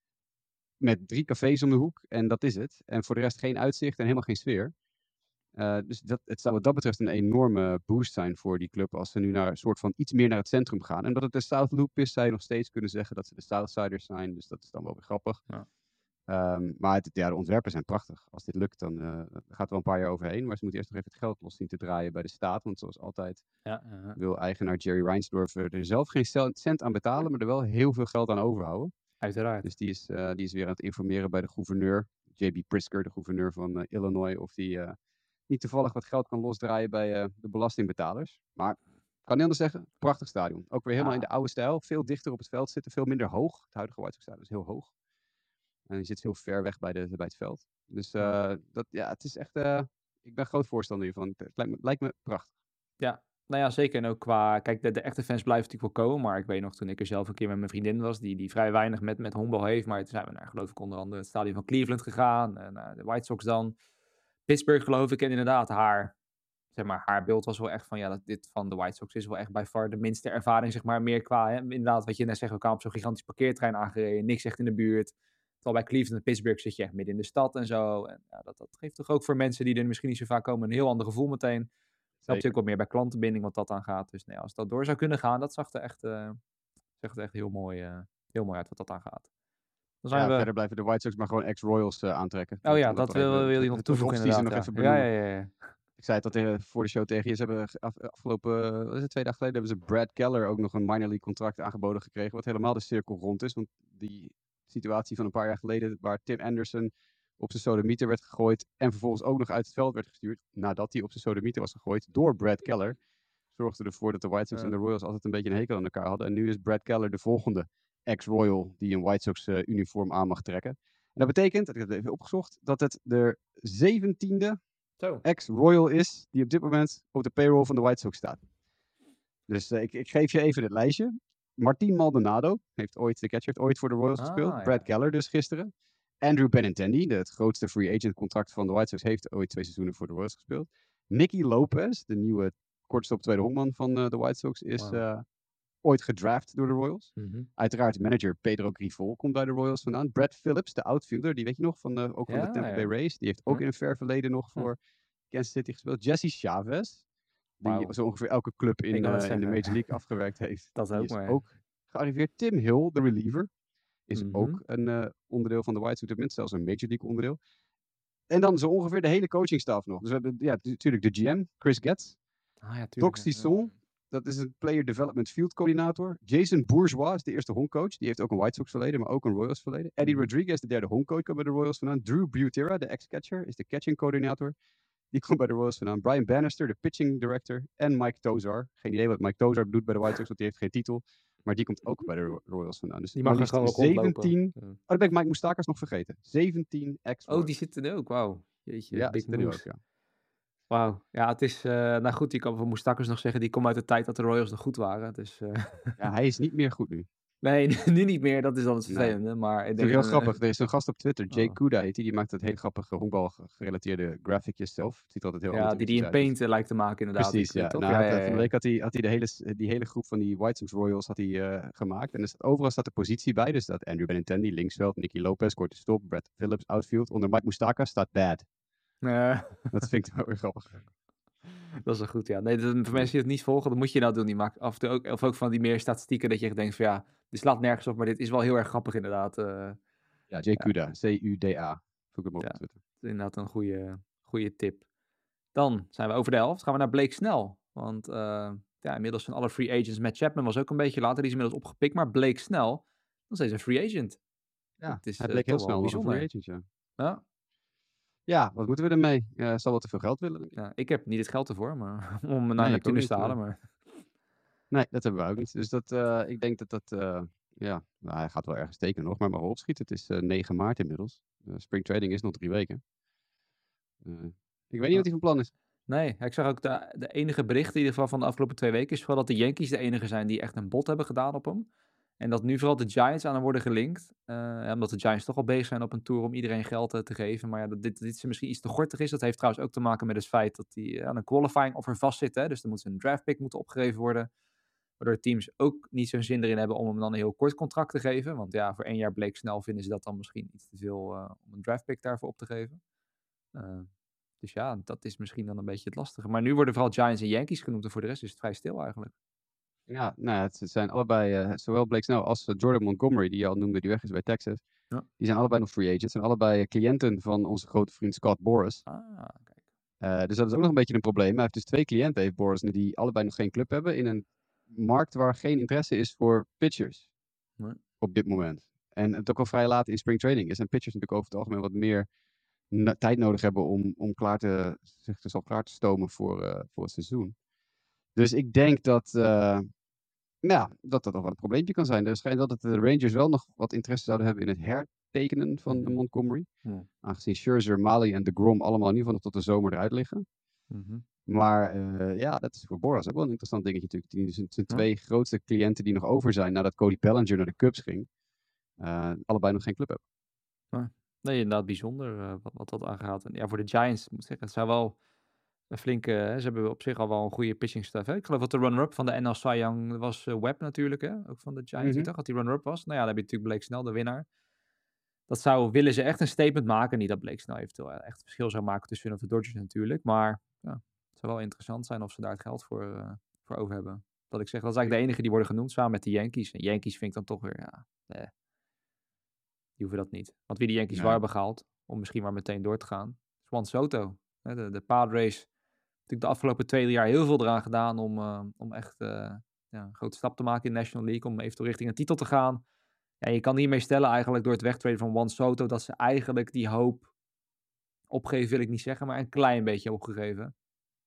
Met drie cafés om de hoek. En dat is het. En voor de rest geen uitzicht en helemaal geen sfeer. Uh, dus dat, het zou wat dat betreft een enorme boost zijn voor die club. Als ze nu naar een soort van iets meer naar het centrum gaan. En omdat het de South Loop is, zou je nog steeds kunnen zeggen dat ze de Southsiders zijn. Dus dat is dan wel weer grappig. Ja. Um, maar het, ja, de ontwerpen zijn prachtig. Als dit lukt, dan uh, gaat er wel een paar jaar overheen. Maar ze moeten eerst nog even het geld los zien te draaien bij de staat. Want zoals altijd ja, uh-huh. wil eigenaar Jerry Reinsdorf er zelf geen cent aan betalen, maar er wel heel veel geld aan overhouden. Uiteraard. Dus die is, uh, die is weer aan het informeren bij de gouverneur, J B Pritzker, de gouverneur van uh, Illinois, of die uh, niet toevallig wat geld kan losdraaien bij uh, de belastingbetalers. Maar kan niet anders zeggen, prachtig stadion. Ook weer helemaal ja. in de oude stijl. Veel dichter op het veld zitten, veel minder hoog. Het huidige White Sox stadion is heel hoog. En je zit heel ver weg bij, de, bij het veld. Dus uh, dat, ja, het is echt... Uh, ik ben groot voorstander hiervan. Het lijkt me, lijkt me prachtig. Ja, nou ja, zeker. En ook qua... Kijk, de, de echte fans blijven natuurlijk wel komen. Maar ik weet nog, toen ik er zelf een keer met mijn vriendin was... die, die vrij weinig met, met honkbal heeft. Maar toen zijn we naar, geloof ik, onder andere het stadion van Cleveland gegaan. En naar de White Sox dan. Pittsburgh, geloof ik. En inderdaad, haar... Zeg maar, haar beeld was wel echt van... Ja, dat dit van de White Sox is wel echt bij far de minste ervaring. Zeg maar, meer qua... Hè, inderdaad, wat je net zegt, we kwamen op zo'n gigantisch parkeerterrein aangereden. Niks echt in de buurt. Terwijl bij Cleveland en Pittsburgh zit je echt midden in de stad en zo. En ja, dat, dat geeft toch ook voor mensen die er misschien niet zo vaak komen een heel ander gevoel meteen. Dat helpt natuurlijk wat meer bij klantenbinding wat dat aangaat. Dus nee, als dat door zou kunnen gaan, dat zag er echt, uh, zag er echt heel, mooi, uh, heel mooi uit wat dat aangaat. Dan zijn ja, we... verder blijven de White Sox maar gewoon ex-Royals uh, aantrekken. Oh ja, dat, dat wil, wil je nog toevoegen inderdaad. nog Ja. even benoemen. Ja, ja, ja, ja. Ik zei het dat uh, voor de show tegen je. Ze hebben af, afgelopen, wat is het, twee dagen geleden, hebben ze Brad Keller ook nog een minor league contract aangeboden gekregen. Wat helemaal de cirkel rond is. Want die situatie van een paar jaar geleden, waar Tim Anderson op zijn sodemieter werd gegooid. En vervolgens ook nog uit het veld werd gestuurd. Nadat hij op zijn sodemieter was gegooid door Brad Keller. Zorgde ervoor dat de White Sox ja. en de Royals altijd een beetje een hekel aan elkaar hadden. En nu is Brad Keller de volgende ex-Royal die een White Sox uh, uniform aan mag trekken. En dat betekent, ik heb het even opgezocht, dat het de zeventiende ex-Royal is die op dit moment op de payroll van de White Sox staat. Dus uh, ik, ik geef je even het lijstje. Martin Maldonado heeft ooit, de catcher, heeft ooit voor de Royals ah, gespeeld. Brad ja. Keller dus gisteren. Andrew Benintendi, het grootste free agent contract van de White Sox, heeft ooit twee seizoenen voor de Royals gespeeld. Nicky Lopez, de nieuwe kortstop tweede honkman van uh, de White Sox, is wow. uh, ooit gedraft door de Royals. Mm-hmm. Uiteraard manager Pedro Grifol komt bij de Royals vandaan. Brad Phillips, de outfielder, die weet je nog, van de, ook van ja, de Tampa ja. Bay Rays. Die heeft ook ja. in een ver verleden nog voor ja. Kansas City gespeeld. Jesse Chavez, die wow. zo ongeveer elke club in, uh, in de Major League afgewerkt heeft. Dat is ook die mooi. is ook gearriveerd. Tim Hill, de reliever, is mm-hmm. ook een uh, onderdeel van de White Sox. Tenminste, zelfs een Major League onderdeel. En dan zo ongeveer de hele coachingstaf nog. Dus we hebben ja, natuurlijk de G M, Chris Getz. Ah, ja, Doc Sisson, dat is een Player Development Field Coördinator. Jason Bourgeois is de eerste honkcoach. Die heeft ook een White Sox verleden, maar ook een Royals verleden. Eddie mm-hmm. Rodriguez, de derde honkcoach, komt bij de Royals vandaan. Drew Butera, de ex-catcher, is de catching coördinator. Die komt bij de Royals vandaan. Brian Bannister, de pitching director. En Mike Tozar. Geen idee wat Mike Tozar doet bij de White Sox, want die heeft geen titel. Maar die komt ook bij de Royals vandaan. Dus die mag er gewoon zeventien. Oh, dan ben ik Mike Moustakas nog vergeten. zeventien ex-Royals. Oh, die zitten er ook. Wauw. Jeetje, ja, Big zitten er ook, ja. Wauw. Ja, het is... Uh, nou goed, die kan van Moustakas nog zeggen, die komt uit de tijd dat de Royals nog goed waren. Dus, uh... ja, hij is niet meer goed nu. Nee, nu niet meer. Dat is dan het vervelende. Nee. Maar ik denk heel dat, grappig. Er is een gast op Twitter, Jay oh. Kuda heet die. Die maakt het hele grappige honkbal gerelateerde graphicjes zelf. Het ziet er altijd heel Ja, die die in Paint uit. lijkt te maken inderdaad. Precies, ja. Nou, ja, ja, ja, ja. Van de week had hij, had hij de hele, die hele groep van die White Sox Royals had hij, uh, gemaakt. En er staat, overal staat de positie bij. Dus staat Andrew Benintendi, linksveld. Nicky Lopez, korte stop. Brad Phillips, outfield. Onder Mike Moustakas staat bad. Uh. Dat vind ik wel weer grappig. Dat is wel goed, ja. Nee, dat, voor mensen die het niet volgen, dan moet je nou doen. Die maakt af en toe ook, of ook van die meer statistieken dat je echt denkt van ja, dit slaat nergens op, maar dit is wel heel erg grappig inderdaad. Uh, ja, Jay Kuda, C U D A. Zoek hem op ja, op Twitter. Dat is inderdaad een goede, goede tip. Dan zijn we over de helft. Gaan we naar Blake Snell. Want uh, ja, inmiddels zijn alle free agents. Matt Chapman was ook een beetje later, die is inmiddels opgepikt. Maar Blake Snell, nog steeds een free agent. Ja, het is, hij bleek uh, heel snel een free agent, ja. Ja. Ja, wat moeten we ermee? Hij uh, zal wel te veel geld willen. Ja, ik heb niet het geld ervoor, maar om naar nee, Neptunus te halen. Maar... Nee, dat hebben we ook niet. Dus dat, uh, ik denk dat dat, uh, ja, nou, hij gaat wel ergens tekenen nog, maar maar opschieten. Het is uh, negen maart inmiddels. Uh, spring trading is nog drie weken. Uh, ik weet niet wat hij van plan is. Nee, ik zag ook de, de enige bericht in ieder geval van de afgelopen twee weken is vooral dat de Yankees de enige zijn die echt een bod hebben gedaan op hem. En dat nu vooral de Giants aan hem worden gelinkt. Uh, ja, omdat de Giants toch al bezig zijn op een tour om iedereen geld uh, te geven. Maar ja, dat dit, dit misschien iets te gortig is. Dat heeft trouwens ook te maken met het feit dat hij uh, aan een qualifying offer vastzit. Hè? Dus dan moet een draftpick moeten opgegeven worden. Waardoor teams ook niet zo'n zin erin hebben om hem dan een heel kort contract te geven. Want ja, voor één jaar Blake Snell vinden ze dat dan misschien iets te veel uh, om een draftpick daarvoor op te geven. Uh, dus ja, dat is misschien dan een beetje het lastige. Maar nu worden vooral Giants en Yankees genoemd. En voor de rest is het vrij stil eigenlijk. Ja, nou, het zijn allebei, uh, zowel Blake Snell als uh, Jordan Montgomery, die je al noemde, die weg is bij Texas. Ja. Die zijn allebei nog free agents. Zijn allebei cliënten van onze grote vriend Scott Boras. Ah, kijk. Uh, dus dat is ook nog een beetje een probleem. Hij heeft dus twee cliënten, heeft Boras, die allebei nog geen club hebben. In een markt waar geen interesse is voor pitchers. Nee. Op dit moment. En het ook al vrij laat in spring training is. En pitchers natuurlijk over het algemeen wat meer na- tijd nodig hebben om, om klaar te, zich dus al klaar te stomen voor, uh, voor het seizoen. Dus ik denk dat, uh, ja, dat dat nog wel een probleempje kan zijn. Er schijnt wel dat de Rangers wel nog wat interesse zouden hebben in het hertekenen van de Montgomery. Mm. Aangezien Scherzer, Mahle en DeGrom allemaal in ieder geval nog tot de zomer eruit liggen. Mm-hmm. Maar uh, ja, dat is voor Boras ook wel een interessant dingetje natuurlijk. Die zijn, zijn twee ja. grootste cliënten die nog over zijn nadat Cody Bellinger naar de Cubs ging. Uh, allebei nog geen club hebben. Ja. Nee, inderdaad bijzonder uh, wat, wat dat aangaat. En ja, voor de Giants, moet ik zeggen, het zou wel een flinke... Hè, ze hebben op zich al wel een goede pitching staff. Hè? Ik geloof dat de runner-up van de N L Cy Young was uh, Webb natuurlijk. Hè? Ook van de Giants. Mm-hmm. Ik dacht dat die runner-up was. Nou ja, dan heb je natuurlijk Blake Snell, de winnaar. dat zou, willen ze echt een statement maken. Niet dat Blake Snell eventueel echt verschil zou maken tussen hun of de Dodgers natuurlijk. Maar ja, het zou wel interessant zijn of ze daar het geld voor, uh, voor over hebben. Dat ik zeg, dat is eigenlijk de enige die worden genoemd samen met de Yankees. En Yankees vind ik dan toch weer, ja, nee, die hoeven dat niet. Want wie de Yankees Nee. wel hebben gehaald, om misschien maar meteen door te gaan, is Juan Soto. De, de Padres, natuurlijk de afgelopen twee jaar heel veel eraan gedaan om, uh, om echt uh, ja, een grote stap te maken in de National League. Om eventueel richting een titel te gaan. Ja, je kan hiermee stellen eigenlijk door het wegtreden van Juan Soto dat ze eigenlijk die hoop opgeven, wil ik niet zeggen, maar een klein beetje opgegeven.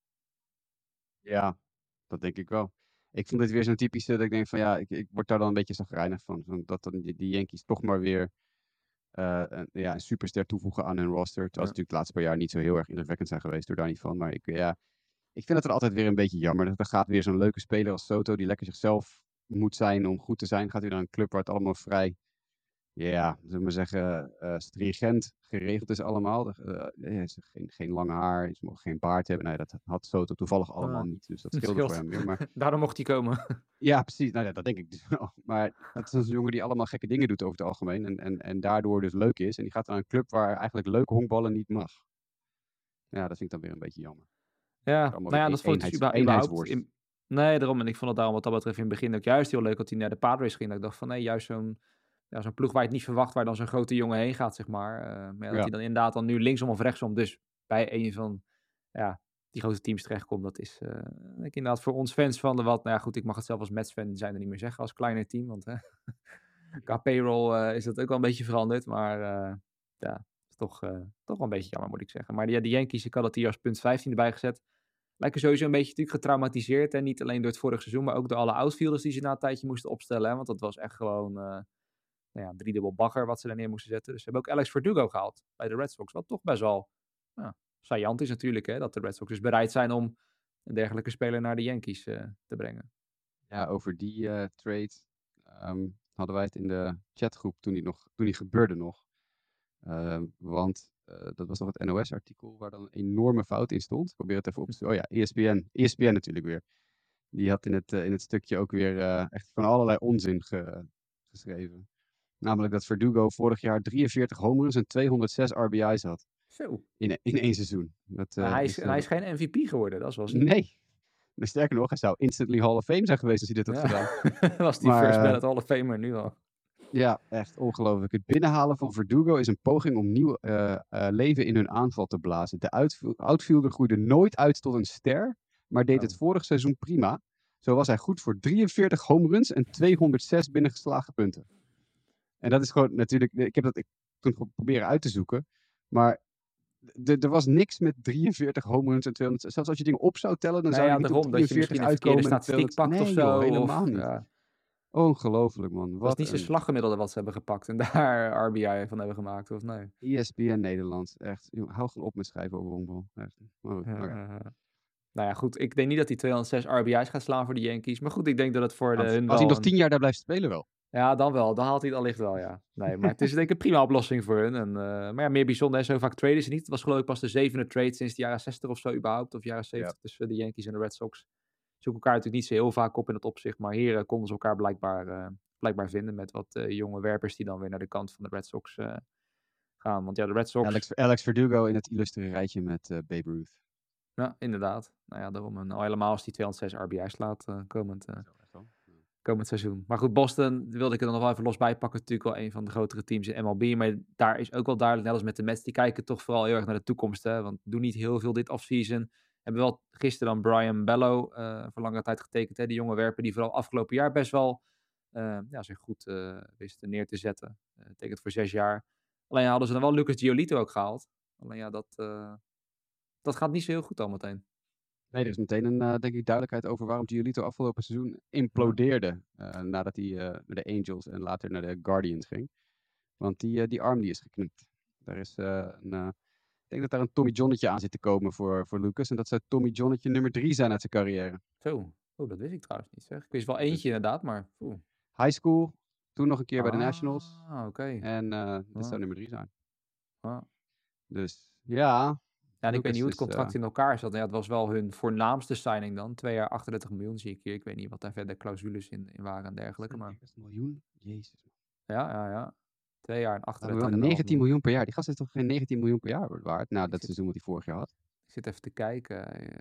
Ja, dat denk ik wel. Ik vond dit weer zo'n typische dat ik denk van ja, ik, ik word daar dan een beetje zagrijnig van. van dat dan die, die Yankees toch maar weer uh, een, ja, een superster toevoegen aan hun roster. Terwijl ze Ja. natuurlijk de laatste paar jaar niet zo heel erg indrukwekkend zijn geweest, door daar niet van. Maar ik, ja, ik vind het er altijd weer een beetje jammer. Dat er gaat weer zo'n leuke speler als Soto, die lekker zichzelf moet zijn om goed te zijn. Gaat hij naar een club waar het allemaal vrij, ja, zullen we maar zeggen, uh, stringent geregeld is allemaal. Uh, uh, geen, geen lang haar, ze mogen geen baard hebben. Nee, dat had Soto toevallig allemaal Uh, niet. Dus dat scheelde voor hem weer. Maar daarom mocht hij komen. ja, precies. Nou ja, dat denk ik dus wel. Maar het is een jongen die allemaal gekke dingen doet over het algemeen. En, en, en daardoor dus leuk is. En die gaat naar een club waar eigenlijk leuke honkballen niet mag. Ja, dat vind ik dan weer een beetje jammer. Ja, nou ja, dat vond ik dus überhaupt... überhaupt in, nee, daarom. En ik vond het daarom wat dat betreft in het begin ook juist heel leuk dat hij naar de Padres ging. Dat ik dacht van, nee, juist zo'n ja, zo'n ploeg waar je het niet verwacht, waar dan zo'n grote jongen heen gaat, zeg maar. Uh, maar ja, dat ja. hij dan inderdaad dan nu linksom of rechtsom, dus bij een van ja, die grote teams terechtkomt. Dat is uh, ik inderdaad voor ons fans van de wat, nou ja goed, ik mag het zelf als Mets-fan zijn er niet meer zeggen als kleiner team, want uh, qua payroll uh, is dat ook wel een beetje veranderd, maar uh, ja, is toch, uh, toch wel een beetje jammer, moet ik zeggen. Maar ja, de Yankees, ik had dat hier als punt vijftien erbij gezet. Lijken sowieso een beetje natuurlijk getraumatiseerd, en niet alleen door het vorige seizoen, maar ook door alle outfielders die ze na een tijdje moesten opstellen, hè, want dat was echt gewoon... Uh, Nou ja, driedubbel bagger wat ze daar neer moesten zetten. Dus ze hebben ook Alex Verdugo gehaald bij de Red Sox. Wat toch best wel nou, saillant is natuurlijk, hè, dat de Red Sox dus bereid zijn om een dergelijke speler naar de Yankees uh, te brengen. Ja, over die uh, trade um, hadden wij het in de chatgroep toen die, nog, toen die gebeurde nog. Uh, want uh, dat was nog het N O S-artikel waar dan een enorme fout in stond. Ik probeer het even op te... Oh ja, E S P N. E S P N natuurlijk weer. Die had in het, uh, in het stukje ook weer uh, echt van allerlei onzin ge, geschreven. Namelijk dat Verdugo vorig jaar drieënveertig home runs en tweehonderdzes R B I's had. Zo. In, in één seizoen. Dat, uh, hij, is, is, hij is geen M V P geworden, dat is wel ziek. Nee. Sterker nog, hij zou instantly Hall of Fame zijn geweest als hij dit had ja. gedaan. Was die maar, first ballot Hall of Famer nu al. Ja, echt ongelooflijk. Het binnenhalen van Verdugo is een poging om nieuw uh, uh, leven in hun aanval te blazen. De outfielder groeide nooit uit tot een ster, maar deed oh. het vorig seizoen prima. Zo was hij goed voor drieënveertig home runs en tweehonderdzes binnengeslagen punten. En dat is gewoon natuurlijk... Ik heb dat ik toen proberen uit te zoeken. Maar er was niks met drieënveertig home runs en tweehonderd... Zelfs als je dingen op zou tellen, dan nee, zou ja, je niet daarom, op drieënveertig dat je misschien een verkeerde statistiek pakt nee, of zo. Joh, helemaal of, niet. Ja. Ongelooflijk, man. Dat was niet zo'n slaggemiddelde wat ze hebben gepakt en daar R B I van hebben gemaakt, of nee? E S P N Nederland, echt. Joh, hou gewoon op met schrijven over honkbal. Echt. Oh, ja, okay. uh, nou ja, goed. Ik denk niet dat hij tweehonderdzes R B I's gaat slaan voor de Yankees. Maar goed, ik denk dat het voor de... Als, hun als hij nog een... tien jaar daar blijft spelen wel. Ja, dan wel. Dan haalt hij het allicht wel, ja. Nee, maar het is denk ik een prima oplossing voor hun. En, uh, maar ja, meer bijzonder. Zo vaak traden ze niet. Het was geloof ik pas de zevende trade sinds de jaren zestig of zo überhaupt. Of jaren zeventig ja. tussen de Yankees en de Red Sox. Zoeken elkaar natuurlijk niet zo heel vaak op in dat opzicht. Maar hier uh, konden ze elkaar blijkbaar, uh, blijkbaar vinden met wat uh, jonge werpers die dan weer naar de kant van de Red Sox uh, gaan. Want ja, de Red Sox... Alex, Alex Verdugo in het illustere rijtje met uh, Babe Ruth. Ja, inderdaad. Nou ja, daarom. Nou, helemaal als die tweehonderdzes R B I's slaat uh, komend... Uh, komend seizoen. Maar goed, Boston wilde ik er nog wel even los bij pakken. Natuurlijk wel een van de grotere teams in M L B. Maar daar is ook wel duidelijk, net als met de Mets, die kijken toch vooral heel erg naar de toekomst. Hè? Want doen niet heel veel dit offseason. Hebben wel gisteren dan Brian Bello uh, voor lange tijd getekend. Hè? Die jonge werper die vooral afgelopen jaar best wel uh, ja, zich goed uh, wist neer te zetten. Uh, tekent voor zes jaar. Alleen ja, hadden ze dan wel Lucas Giolito ook gehaald. Alleen ja, dat, uh, dat gaat niet zo heel goed al meteen. Nee, er is meteen een, uh, denk ik, duidelijkheid over waarom Giolito afgelopen seizoen implodeerde. Uh, nadat hij uh, naar de Angels en later naar de Guardians ging. Want die, uh, die arm die is geknipt. Daar is, uh, een, uh, ik denk dat daar een Tommy Johnnetje aan zit te komen voor, voor Lucas. En dat zou Tommy Johnnetje nummer drie zijn uit zijn carrière. Zo, oh, dat wist ik trouwens niet. Zeg. Ik wist wel eentje dus, inderdaad, maar... Oeh. High school, toen nog een keer ah, bij de Nationals. Ah, oké. Okay. En uh, dit ah. zou nummer drie zijn. Ah. Dus, ja... Ja, en ik weet niet hoe het contract is, uh, in elkaar zat. Ja, het was wel hun voornaamste signing dan. Twee jaar achtendertig miljoen zie ik hier. Ik weet niet wat daar verder clausules in, in waren en dergelijke. Maar... miljoen? Jezus. Ja, ja, ja. Twee jaar en Laten we wel achtendertig komma vijf negentien miljoen. miljoen per jaar. Die gast is toch geen negentien miljoen per jaar waard? Nou, Ik dat zit, seizoen wat hij vorig jaar had. ik zit even te kijken. eh,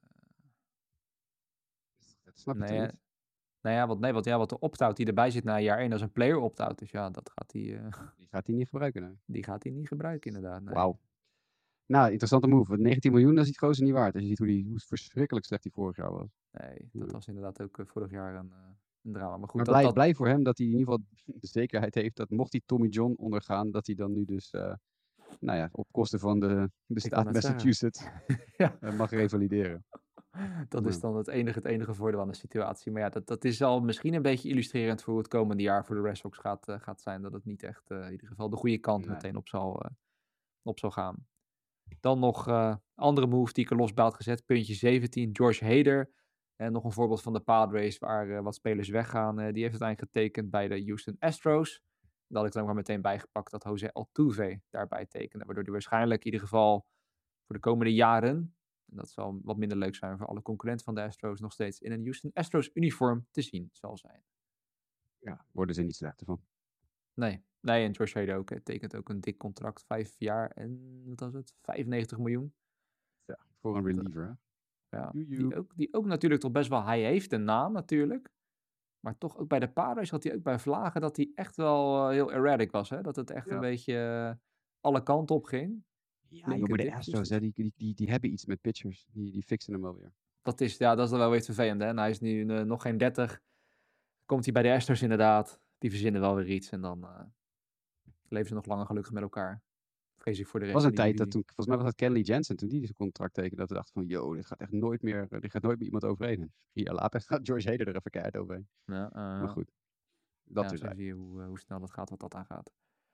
Dat snap je nee, toch eh, niet? nou ja, wat, nee, wat, ja, wat de opt-out die erbij zit na jaar één, dat is een player opt-out. Dus ja, dat gaat hij, eh, Die gaat hij niet gebruiken, nee. die gaat hij niet gebruiken inderdaad. Nee, Wauw. Nou, interessante move. Want negentien miljoen, dat is het gozer niet waard. Als je ziet hoe, die, hoe verschrikkelijk slecht hij vorig jaar was. nee dat Ja. was inderdaad ook eh, vorig jaar een, eh, een drama. Maar goed, Maar dat, blij, dat, blij voor hem dat hij in ieder geval de zekerheid heeft dat mocht hij Tommy John ondergaan, dat hij dan nu dus, eh, nou ja, op kosten van de, de ik staat kan het zeggen. Massachusetts Ja, eh, mag revalideren. dat Ja. is dan het enige, het enige voordeel aan de situatie. Maar ja, dat, dat is al misschien een beetje illustrerend voor hoe het komende jaar voor de Red Sox gaat, eh, gaat zijn. Dat het niet echt eh, in ieder geval de goede kant Nee. meteen op zal, eh, op zal gaan. Dan nog eh, andere move die ik er los bij had gezet. Puntje zeventien, George Hader. En nog een voorbeeld van de Padres waar eh, wat spelers weggaan. Eh, die heeft uiteindelijk getekend bij de Houston Astros. Daar had ik dan ook maar meteen bijgepakt dat Jose Altuve daarbij tekende. Waardoor hij waarschijnlijk in ieder geval voor de komende jaren, en dat zal wat minder leuk zijn voor alle concurrenten van de Astros, nog steeds in een Houston Astros uniform te zien zal zijn. Ja, worden ze niet slechter van. Nee, nee en George Hader ook. Hè. Tekent ook een dik contract. Vijf jaar en, wat was het? vijfennegentig miljoen. Ja, voor een reliever, hè? Ja, Joe, joe. die ook, die ook natuurlijk toch best wel, hij heeft een naam natuurlijk. Maar toch ook bij de Padres had hij ook bij Vlagen dat hij echt wel eh, heel erratic was. Hè? Dat het echt Ja. een beetje eh, alle kanten op ging. Ja, Flinke joh, maar de dipjes. Astros, hè, die, die, die, die hebben iets met pitchers. Die, die fixen hem wel weer. Dat is, ja, dat is dan wel weer vervelend. Hè? En hij is nu eh, nog geen dertig. Komt hij bij de Astros inderdaad. Die verzinnen wel weer iets. En dan eh, leven ze nog langer gelukkig met elkaar. Vrees ik voor de Er rest was een van die tijd dat divisie. toen, volgens mij was dat Kenley Jansen, toen die zijn contract tekende, dat we dachten van, yo, dit gaat echt nooit meer, dit gaat nooit meer iemand overheen. En vier jaar later gaat George Hader er even keihard overheen. Ja, uh, Maar goed, dat ja, is zo het. zie je hoe, uh, hoe snel dat gaat, wat dat aangaat.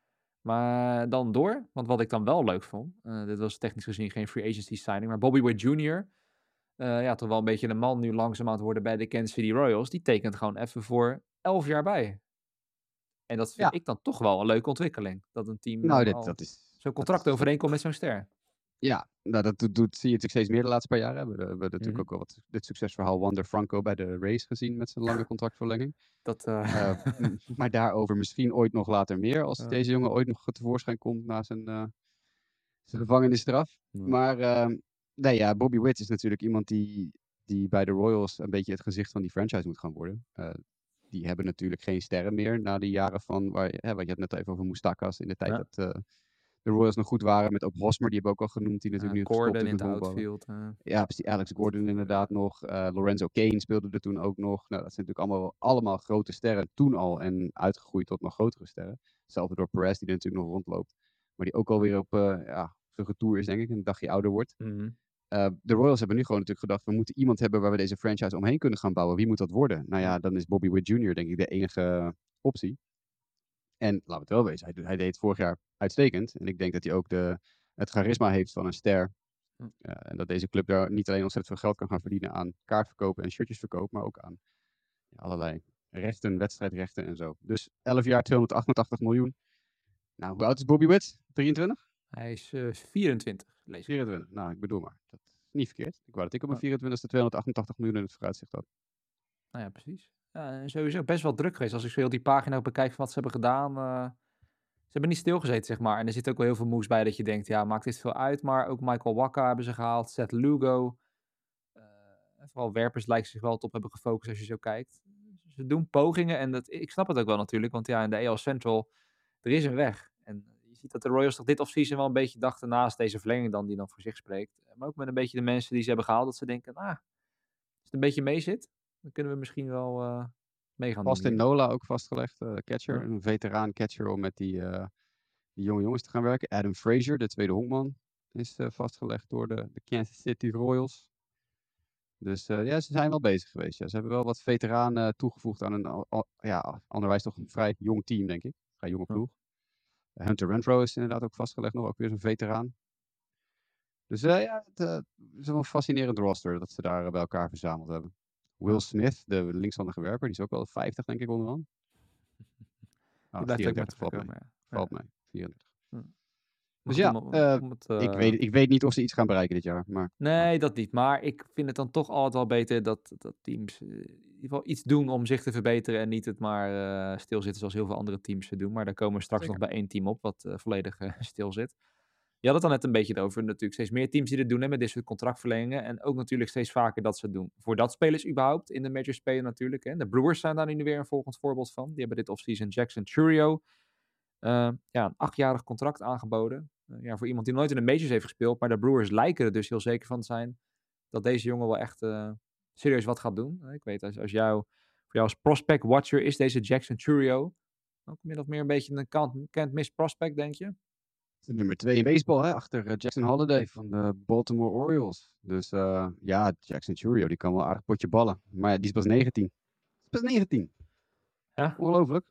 Maar dan door, want wat ik dan wel leuk vond, uh, dit was technisch gezien geen free agency signing, maar Bobby Witt junior, uh, ja, toch wel een beetje een man nu langzaam aan het worden bij de Kansas City Royals, die tekent gewoon even voor elf jaar bij. En dat vind Ja, ik dan toch wel een leuke ontwikkeling, dat een team nou, dan dit, al dat is, zo'n dat contract is, overeenkomt met zo'n ster. ja, nou, dat doet, doet, zie je natuurlijk steeds meer de laatste paar jaren. We, we hebben natuurlijk Mhm. ook al wat, dit succesverhaal Wander Franco bij de Rays gezien met zijn lange contractverlenging. Dat, uh... Uh, m- maar daarover misschien ooit nog later meer, als Ja. deze jongen ooit nog tevoorschijn komt na zijn, uh, zijn gevangenisstraf. Ja. Maar uh, nee, ja, Bobby Witt is natuurlijk iemand die, die bij de Royals een beetje het gezicht van die franchise moet gaan worden. Uh, die hebben natuurlijk geen sterren meer na die jaren van, waar, hè, wat je had net even over Moustakas in de tijd Ja. dat uh, de Royals nog goed waren met ook Hosmer, die hebben we ook al genoemd, die natuurlijk Uh, nu gestopt Gordon is in met het honkballen. outfield. Uh. Ja, precies. Alex Gordon inderdaad nog. Uh, Lorenzo Cain speelde er toen ook nog. Nou, dat zijn natuurlijk allemaal, allemaal grote sterren toen al en uitgegroeid tot nog grotere sterren. Salvador Perez, die er natuurlijk nog rondloopt. Maar die ook alweer op uh, ja, zijn retour is, denk ik, een dagje ouder wordt. Mm-hmm. Uh, de Royals hebben nu gewoon natuurlijk gedacht, we moeten iemand hebben waar we deze franchise omheen kunnen gaan bouwen. Wie moet dat worden? Nou ja, dan is Bobby Witt junior denk ik de enige optie. En laten we het wel wezen, hij, hij deed het vorig jaar uitstekend. En ik denk dat hij ook de, het charisma heeft van een ster. Uh, en dat deze club daar niet alleen ontzettend veel geld kan gaan verdienen aan kaartverkopen en shirtjesverkoop, maar ook aan ja, allerlei rechten, wedstrijdrechten en zo. Dus elf jaar, tweehonderdachtentachtig miljoen. Nou, hoe oud is Bobby Witt? drieëntwintig? Hij is uh, vierentwintig, lees ik. vierentwintig, nou, ik bedoel maar. Dat is niet verkeerd. Ik wou dat ik op mijn vierentwintigste tweehonderdachtentachtig miljoen in het vooruitzicht had. Nou ja, precies. Ja, sowieso best wel druk geweest. Als ik zo heel die pagina ook bekijk van wat ze hebben gedaan. Uh, ze hebben niet stilgezeten, zeg maar. En er zit ook wel heel veel moves bij dat je denkt, ja, maakt dit veel uit. Maar ook Michael Wacha hebben ze gehaald. Seth Lugo. Uh, vooral werpers lijken zich wel op hebben gefocust als je zo kijkt. Ze doen pogingen en dat, ik snap het ook wel natuurlijk. Want ja, in de A L Central, er is een weg. En je ziet dat de Royals toch dit offseason wel een beetje dachten naast deze verlenging dan, die dan voor zich spreekt. Maar ook met een beetje de mensen die ze hebben gehaald, dat ze denken, ah, als het een beetje mee zit, dan kunnen we misschien wel uh, mee gaan Austin doen. Nola ook vastgelegd, uh, catcher. Ja. Een veteraan catcher om met die, uh, die jonge jongens te gaan werken. Adam Frazier, de tweede honkman, is uh, vastgelegd door de, de Kansas City Royals. Dus uh, ja, ze zijn wel bezig geweest. Ja. Ze hebben wel wat veteranen uh, toegevoegd aan een, al, al, ja, anderwijs toch een vrij jong team, denk ik. Vrij jonge ploeg. Ja. Hunter Renfroe is inderdaad ook vastgelegd nog, ook weer zo'n veteraan. Dus uh, ja, het uh, is wel een fascinerend roster dat ze daar uh, bij elkaar verzameld hebben. Will ja. Smith, de linkshandige werper, die is ook wel vijftig, denk ik, onderaan. Die oh, blijft vierendertig valt komen, mee. ja. Valt ja. mee, vierendertig. Hm. Maar Dus goed, ja, om, uh, om het, ik, uh... weet, ik weet niet of ze iets gaan bereiken dit jaar. Maar, nee, ja. dat niet. Maar ik vind het dan toch altijd wel beter dat, dat teams uh, in ieder geval iets doen om zich te verbeteren. En niet het maar uh, stilzitten zoals heel veel andere teams doen. Maar daar komen we straks Zeker. nog bij één team op wat uh, volledig uh, stil zit. Je had het al net een beetje over. Natuurlijk steeds meer teams die dit doen hè, met dit soort contractverlengingen. En ook natuurlijk steeds vaker dat ze het doen. Voordat spelers überhaupt in de major spelen natuurlijk. Hè. De Brewers zijn daar nu weer een volgend voorbeeld van. Die hebben dit offseason Jackson Chourio. Uh, ja, een achtjarig contract aangeboden. Uh, ja, voor iemand die nooit in de majors heeft gespeeld. Maar de Brewers lijken er dus heel zeker van te zijn dat deze jongen wel echt uh, serieus wat gaat doen. Uh, ik weet, als, als jou, voor jou als prospect watcher is deze Jackson Chourio ook min of meer een beetje een can't, can't miss prospect, denk je? De nummer twee in baseball, hè, achter uh, Jackson Holliday van de Baltimore Orioles. Dus uh, ja, Jackson Chourio, die kan wel een aardig potje ballen. Maar die is pas negentien. Die is pas negentien. Ja. Ongelooflijk.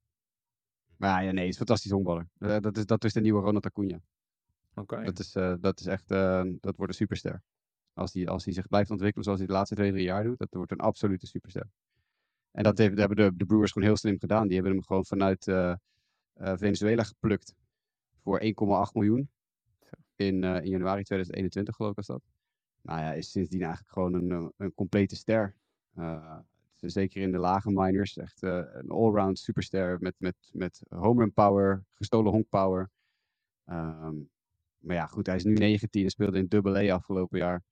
Maar ja, nee, is een fantastisch honkballer. Uh, dat, is, dat is de nieuwe Ronald Acuna. Okay. Dat, is, uh, dat is echt, uh, dat wordt een superster. Als hij als zich blijft ontwikkelen zoals hij de laatste twee, drie jaar doet, dat wordt een absolute superster. En dat, heeft, dat hebben de, de Brewers gewoon heel slim gedaan. Die hebben hem gewoon vanuit uh, uh, Venezuela geplukt voor één komma acht miljoen. In, uh, in januari tweeduizend eenentwintig geloof ik was dat. Nou ja, is sindsdien eigenlijk gewoon een, een complete ster. Uh, zeker in de lage minors. Echt uh, een allround superster met, met, met home run power, gestolen honk power. Um, maar ja, goed, hij is nu negentien en speelde in double A afgelopen jaar.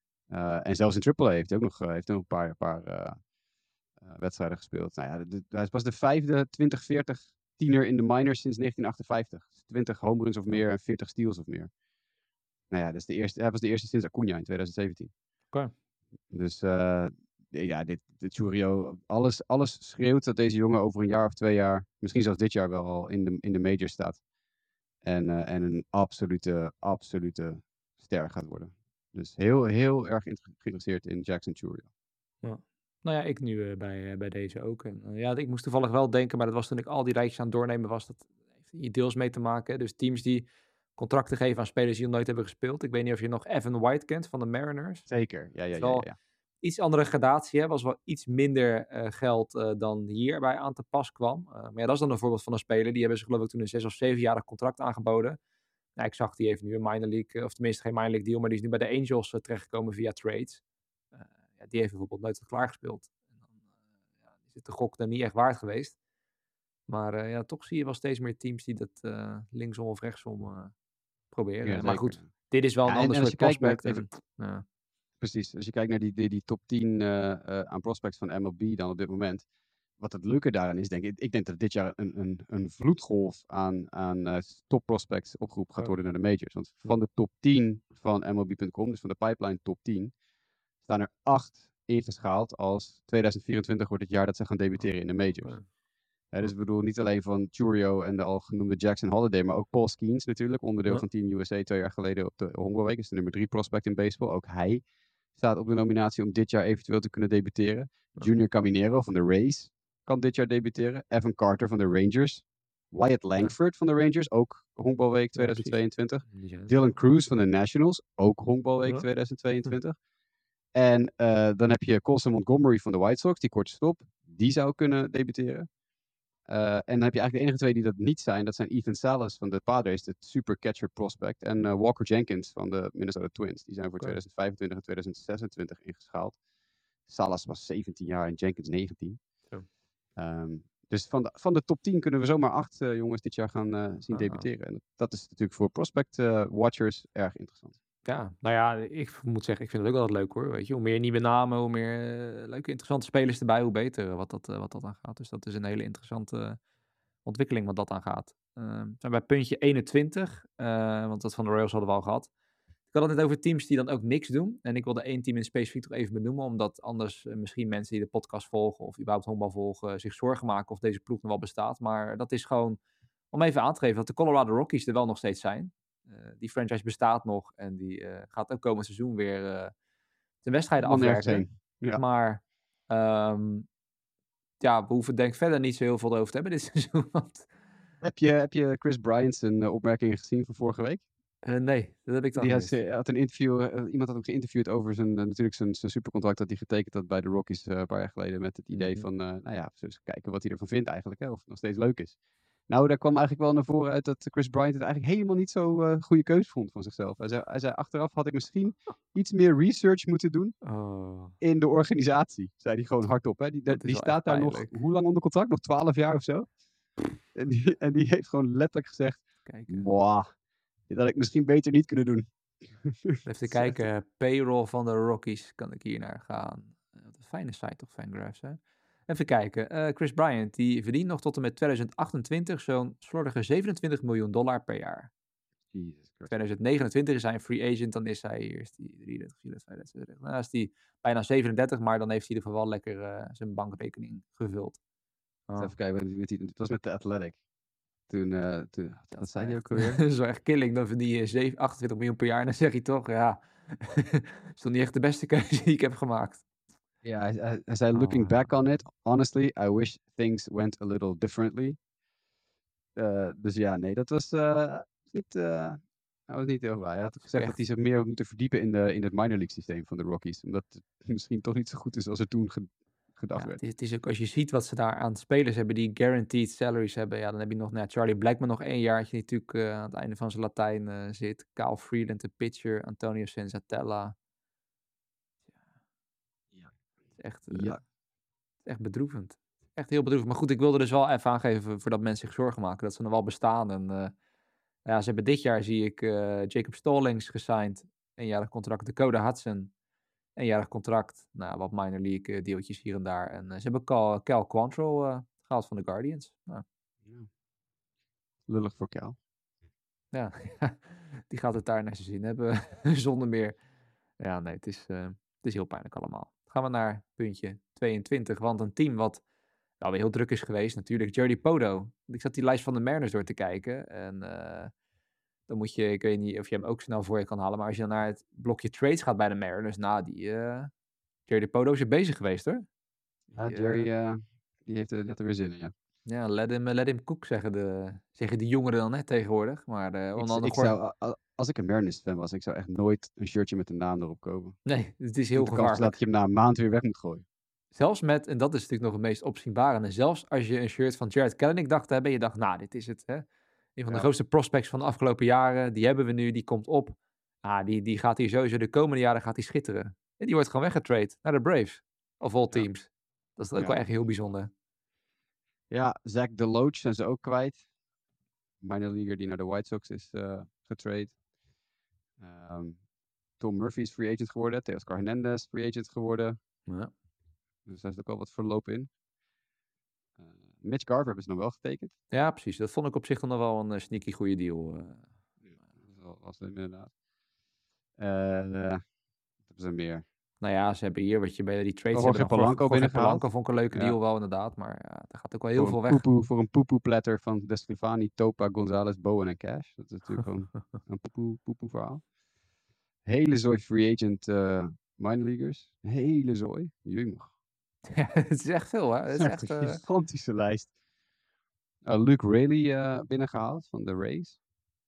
Uh, en zelfs in triple A heeft hij ook nog, uh, heeft hij nog een paar, paar uh, uh, wedstrijden gespeeld. Nou ja, de, de, hij is pas de vijfde twintig veertig tiener in de minors sinds negentien achtenvijftig. twintig home runs of meer en veertig steals of meer. Nou ja, dat is de eerste, hij was de eerste sinds Acuna in tweeduizend zeventien. Oké. Okay. Dus uh, ja, dit, dit Chourio, alles, alles schreeuwt dat deze jongen over een jaar of twee jaar, misschien zelfs dit jaar wel al in de, in de major staat. En, uh, en een absolute, absolute ster gaat worden. Dus heel, heel erg geïnteresseerd in Jackson Chourio. Ja. Nou ja, ik nu uh, bij, uh, bij deze ook. En, uh, ja, ik moest toevallig wel denken, maar dat was toen ik al die rijtjes aan het doornemen was. Dat heeft hier deels mee te maken. Dus teams die contracten geven aan spelers die nog nooit hebben gespeeld. Ik weet niet of je nog Evan White kent van de Mariners. Zeker, ja, ja, ja. ja, ja. Iets andere gradatie, hè, was wel iets minder uh, geld uh, dan hierbij aan te pas kwam. Uh, maar ja, dat is dan een voorbeeld van een speler. Die hebben ze geloof ik toen een zes of zevenjarig contract aangeboden. Nou, ik zag die heeft nu een minor league, of tenminste geen minor league deal, maar die is nu bij de Angels uh, terechtgekomen via trades. Uh, ja, die heeft bijvoorbeeld nooit klaargespeeld. En dan uh, ja, is het de gok er niet echt waard geweest. Maar uh, ja, toch zie je wel steeds meer teams die dat uh, linksom of rechtsom uh, proberen. Ja, maar goed, dit is wel ja, een ander soort prospect. Naar, even, en, uh, precies, als je kijkt naar die, die, die top tien uh, uh, aan prospects van M L B dan op dit moment. Wat het leuke daaraan is, denk ik, ik denk dat dit jaar een, een, een vloedgolf aan, aan uh, top prospects opgeroepen gaat worden naar de majors. Want van de top tien van M L B punt com, dus van de pipeline top tien, staan er acht ingeschaald als tweeduizend vierentwintig wordt het jaar dat ze gaan debuteren in de majors. Ja, dus ik bedoel niet alleen van Chourio en de al genoemde Jackson Holliday, maar ook Paul Skeens natuurlijk, onderdeel ja. van Team U S A twee jaar geleden op de Honkbalweek. Is de nummer drie prospect in baseball. Ook hij staat op de nominatie om dit jaar eventueel te kunnen debuteren. Ja. Junior Caminero van de Rays kan dit jaar debuteren. Evan Carter van de Rangers. Wyatt Langford ja. van de Rangers, ook Honkbalweek tweeduizend tweeëntwintig. Ja, Dylan Cruz van de Nationals, ook Honkbalweek ja. tweeduizend tweeëntwintig. En uh, dan heb je Colson Montgomery van de White Sox, die korte stop. Die zou kunnen debuteren. Uh, en dan heb je eigenlijk de enige twee die dat niet zijn. Dat zijn Ethan Salas van de Padres, de super catcher prospect. En uh, Walker Jenkins van de Minnesota Twins. Die zijn voor tweeduizend vijfentwintig en tweeduizend zesentwintig ingeschaald. Salas was zeventien jaar en Jenkins negentien. Ja. Um, dus van de, van de top tien kunnen we zomaar acht uh, jongens dit jaar gaan uh, zien ah. debuteren. En dat is natuurlijk voor prospect uh, watchers erg interessant. Ja, nou ja, ik moet zeggen, ik vind het ook altijd leuk hoor. Weet je, hoe meer nieuwe namen, hoe meer uh, leuke, interessante spelers erbij, hoe beter wat dat, uh, wat dat aangaat. Dus dat is een hele interessante ontwikkeling wat dat aangaat. Uh, zijn bij puntje eenentwintig, uh, want dat van de Royals hadden we al gehad. Ik had het net over teams die dan ook niks doen. En ik wilde één team in specifiek toch even benoemen, omdat anders uh, misschien mensen die de podcast volgen of überhaupt honkbal volgen zich zorgen maken of deze ploeg nog wel bestaat. Maar dat is gewoon om even aan te geven dat de Colorado Rockies er wel nog steeds zijn. Uh, die franchise bestaat nog en die uh, gaat ook komend seizoen weer uh, de wedstrijden afwerken. Ja. Maar um, ja, we hoeven denk ik verder niet zo heel veel over te hebben dit seizoen. Want... Heb, je, heb je Chris Bryant's uh, opmerkingen gezien van vorige week? Uh, nee, dat heb ik dan niet. Hij had een interview, uh, iemand had hem geïnterviewd over zijn, uh, natuurlijk zijn, zijn supercontract dat hij getekend had bij de Rockies uh, een paar jaar geleden met het idee mm-hmm. van, uh, nou ja, dus kijken wat hij ervan vindt eigenlijk, hè, of het nog steeds leuk is. Nou, daar kwam eigenlijk wel naar voren uit dat Chris Bryant het eigenlijk helemaal niet zo uh, goede keus vond van zichzelf. Hij zei, hij zei, achteraf had ik misschien iets meer research moeten doen Oh, in de organisatie. Zei hij gewoon hardop. Hè? Die, dat die is wel staat echt daar nog, pijnlijk. hoe lang onder contract? Nog twaalf jaar of zo? En die, en die heeft gewoon letterlijk gezegd, Kijken. mwah, dit had ik misschien beter niet kunnen doen. Even kijken, payroll van de Rockies, kan ik hier naar gaan. Uh, wat een fijne site toch, Fangraphs, hè? Even kijken, uh, Chris Bryant, die verdient nog tot en met twintig achtentwintig zo'n slordige zevenentwintig miljoen dollar per jaar. Jesus Christ. twintig negenentwintig is hij een free agent, dan is hij, hier is die drieëndertig, vierëndertig, vijfendertig, nou is hij bijna zevenendertig, maar dan heeft hij in ieder geval wel lekker uh, zijn bankrekening gevuld. Oh. Even kijken, het was met de Athletic. Toen, uh, toen dat wat zei hij ook alweer? alweer? Dat is wel echt killing, dan verdien je achtentwintig miljoen per jaar en dan zeg je toch, ja, is toch niet echt de beste keuze die ik heb gemaakt. Ja, hij, hij, hij zei, looking Oh. back on it, honestly, I wish things went a little differently. Uh, dus ja, nee, dat was uh, niet, uh, dat was niet heel waar. Hij had gezegd echt... dat hij zich meer had moeten verdiepen in, de, in het minor league systeem van de Rockies. Omdat het misschien toch niet zo goed is als er toen ge, gedacht ja, werd. Het is, het is ook, als je ziet wat ze daar aan spelers hebben, die guaranteed salaries hebben, ja, dan heb je nog, nou, Charlie Blackmon nog één jaartje, die natuurlijk uh, aan het einde van zijn Latijn uh, zit. Kyle Freeland, de pitcher, Antonio Senzatella. Ja. Het is echt, uh, ja. het is echt bedroevend. Echt heel bedroevend. Maar goed, ik wilde dus wel even aangeven voordat mensen zich zorgen maken, dat ze nog wel bestaan. En uh, ja, ze hebben dit jaar, zie ik, uh, Jacob Stallings gesigned. Eenjarig contract. Dakota Hudson. Eenjarig contract. Nou, wat minor league uh, deeltjes hier en daar. En uh, ze hebben Cal, Cal Quantrill uh, gehaald van de Guardians. Nou. Ja. Lullig voor Cal. Ja, die gaat het daar naar zijn zin hebben. Zonder meer. Ja, nee, het is, uh, het is heel pijnlijk allemaal. Gaan we naar puntje tweeëntwintig. Want een team wat wel weer heel druk is geweest, natuurlijk. Jerry Podo. Ik zat die lijst van de Mariners door te kijken. En uh, dan moet je, ik weet niet of je hem ook snel voor je kan halen. Maar als je dan naar het blokje trades gaat bij de Mariners. Nou, die uh, Jerry Podo is er bezig geweest, hoor. Ja, Jerry, uh, die heeft er, er weer zin in, ja. Ja, let him, let him cook, zeggen de, zeggen de jongeren dan net tegenwoordig. Maar uh, ik, ik zou, als ik een Mariners fan was, ik zou echt nooit een shirtje met een naam erop kopen. Nee, het is heel de gevaarlijk. Kans dat je hem na een maand weer weg moet gooien. Zelfs met, en dat is natuurlijk nog het meest opzienbarende, zelfs als je een shirt van Jared Kelenic dacht te hebben, je dacht, nou, dit is het, hè. Een van ja. de grootste prospects van de afgelopen jaren, die hebben we nu, die komt op. Ah, die, die gaat hier sowieso de komende jaren gaat die schitteren. En die wordt gewoon weggetrade naar de Braves, of all teams. Ja. Dat is ook ja. wel echt heel bijzonder. Ja, Zach DeLoach zijn ze ook kwijt. Minor leaguer die naar de White Sox is uh, getrade. Um, Tom Murphy is free agent geworden. Teoscar Hernandez free agent geworden. Ja. Dus daar zit ook al wat verloop in. Uh, Mitch Garver hebben ze nog wel getekend. Ja, precies. Dat vond ik op zich dan nog wel een uh, sneaky goede deal. Uh. Ja, dat was het inderdaad. Uh, uh, wat hebben ze meer? Nou ja, ze hebben hier, wat je bij die trades... Oh, Jorge Polanco binnengehaald. Polanco vond ik een leuke deal ja. wel inderdaad, maar ja, daar gaat ook wel heel voor veel weg. Poepoe, voor een poepoe-platter van Desclifani, Topa, Gonzalez, Bowen en Cash. Dat is natuurlijk gewoon een poepoe, poepoe verhaal. Hele zooi free agent uh, minor leaguers. Hele zooi. Jumig. Ja, het is echt veel, hè? Het is echt een uh... gigantische lijst. Uh, Luke Raley uh, binnengehaald van de Rays.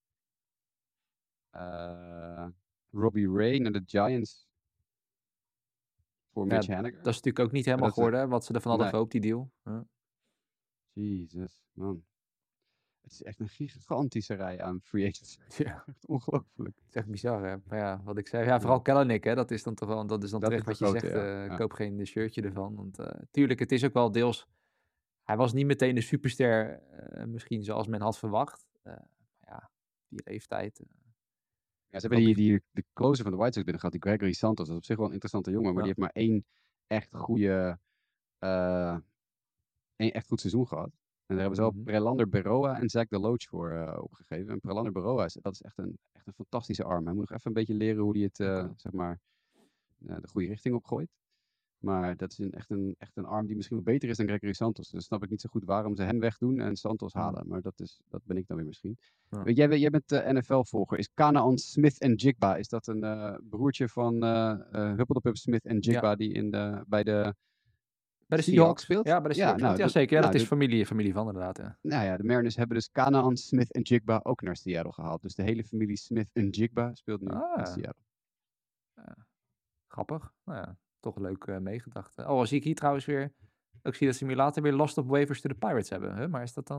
Uh, Robbie Ray naar de Giants. Voor ja, Mitch Haniger. Dat is natuurlijk ook niet helemaal dat geworden, wat ze ervan hadden nee. gehoopt, die deal. Ja. Jezus, man. Het is echt een gigantische rij aan free agents. Ja. Echt ongelooflijk. Het is echt bizar, hè? Maar ja, wat ik zei. Ja, vooral ja. Kelenic, hè? Dat is dan toch wel, dat is dan dat terecht wat je grote, zegt. Ja. Uh, ja. Koop geen shirtje ervan. Want uh, tuurlijk, het is ook wel deels... Hij was niet meteen de superster, uh, misschien zoals men had verwacht. Uh, ja, die leeftijd... Uh, Ja, ze hebben die, die, de closer van de White Sox binnen gehad, die Gregory Santos. Dat is op zich wel een interessante jongen, maar ja. die heeft maar één echt goede, uh, één echt goed seizoen gehad. En daar hebben ze wel mm-hmm. Prelander Berroa en Zach DeLoach voor uh, opgegeven. En Prelander Berroa, is, dat is echt een, echt een fantastische arm. Hij moet nog even een beetje leren hoe hij het, uh, okay. zeg maar, uh, de goede richting opgooit. Maar dat is een, echt, een, echt een arm die misschien wel beter is dan Gregory Santos. Dus snap ik niet zo goed waarom ze hem wegdoen en Santos halen. Maar dat, is, dat ben ik dan weer misschien. Ja. Weet, jij, jij bent uh, N F L-volger. Is Canaan Smith en Jigba, is dat een uh, broertje van uh, uh, Huppeldepup Smith en Jigba ja. die in de, bij de, bij de Seahawks, Seahawks speelt? Ja, bij de Seahawks. Ja, nou, ja zeker. Ja, nou, dat is familie, familie van inderdaad. Ja. Nou ja, de Mariners hebben dus Canaan Smith en Jigba ook naar Seattle gehaald. Dus de hele familie Smith en Jigba speelt nu ah. in Seattle. Ja. Grappig. Nou ja. Toch leuk uh, meegedacht. Oh, zie ik hier trouwens weer... Ik zie dat ze nu later weer Lost op Waivers to the Pirates hebben. Huh? Maar is dat dan...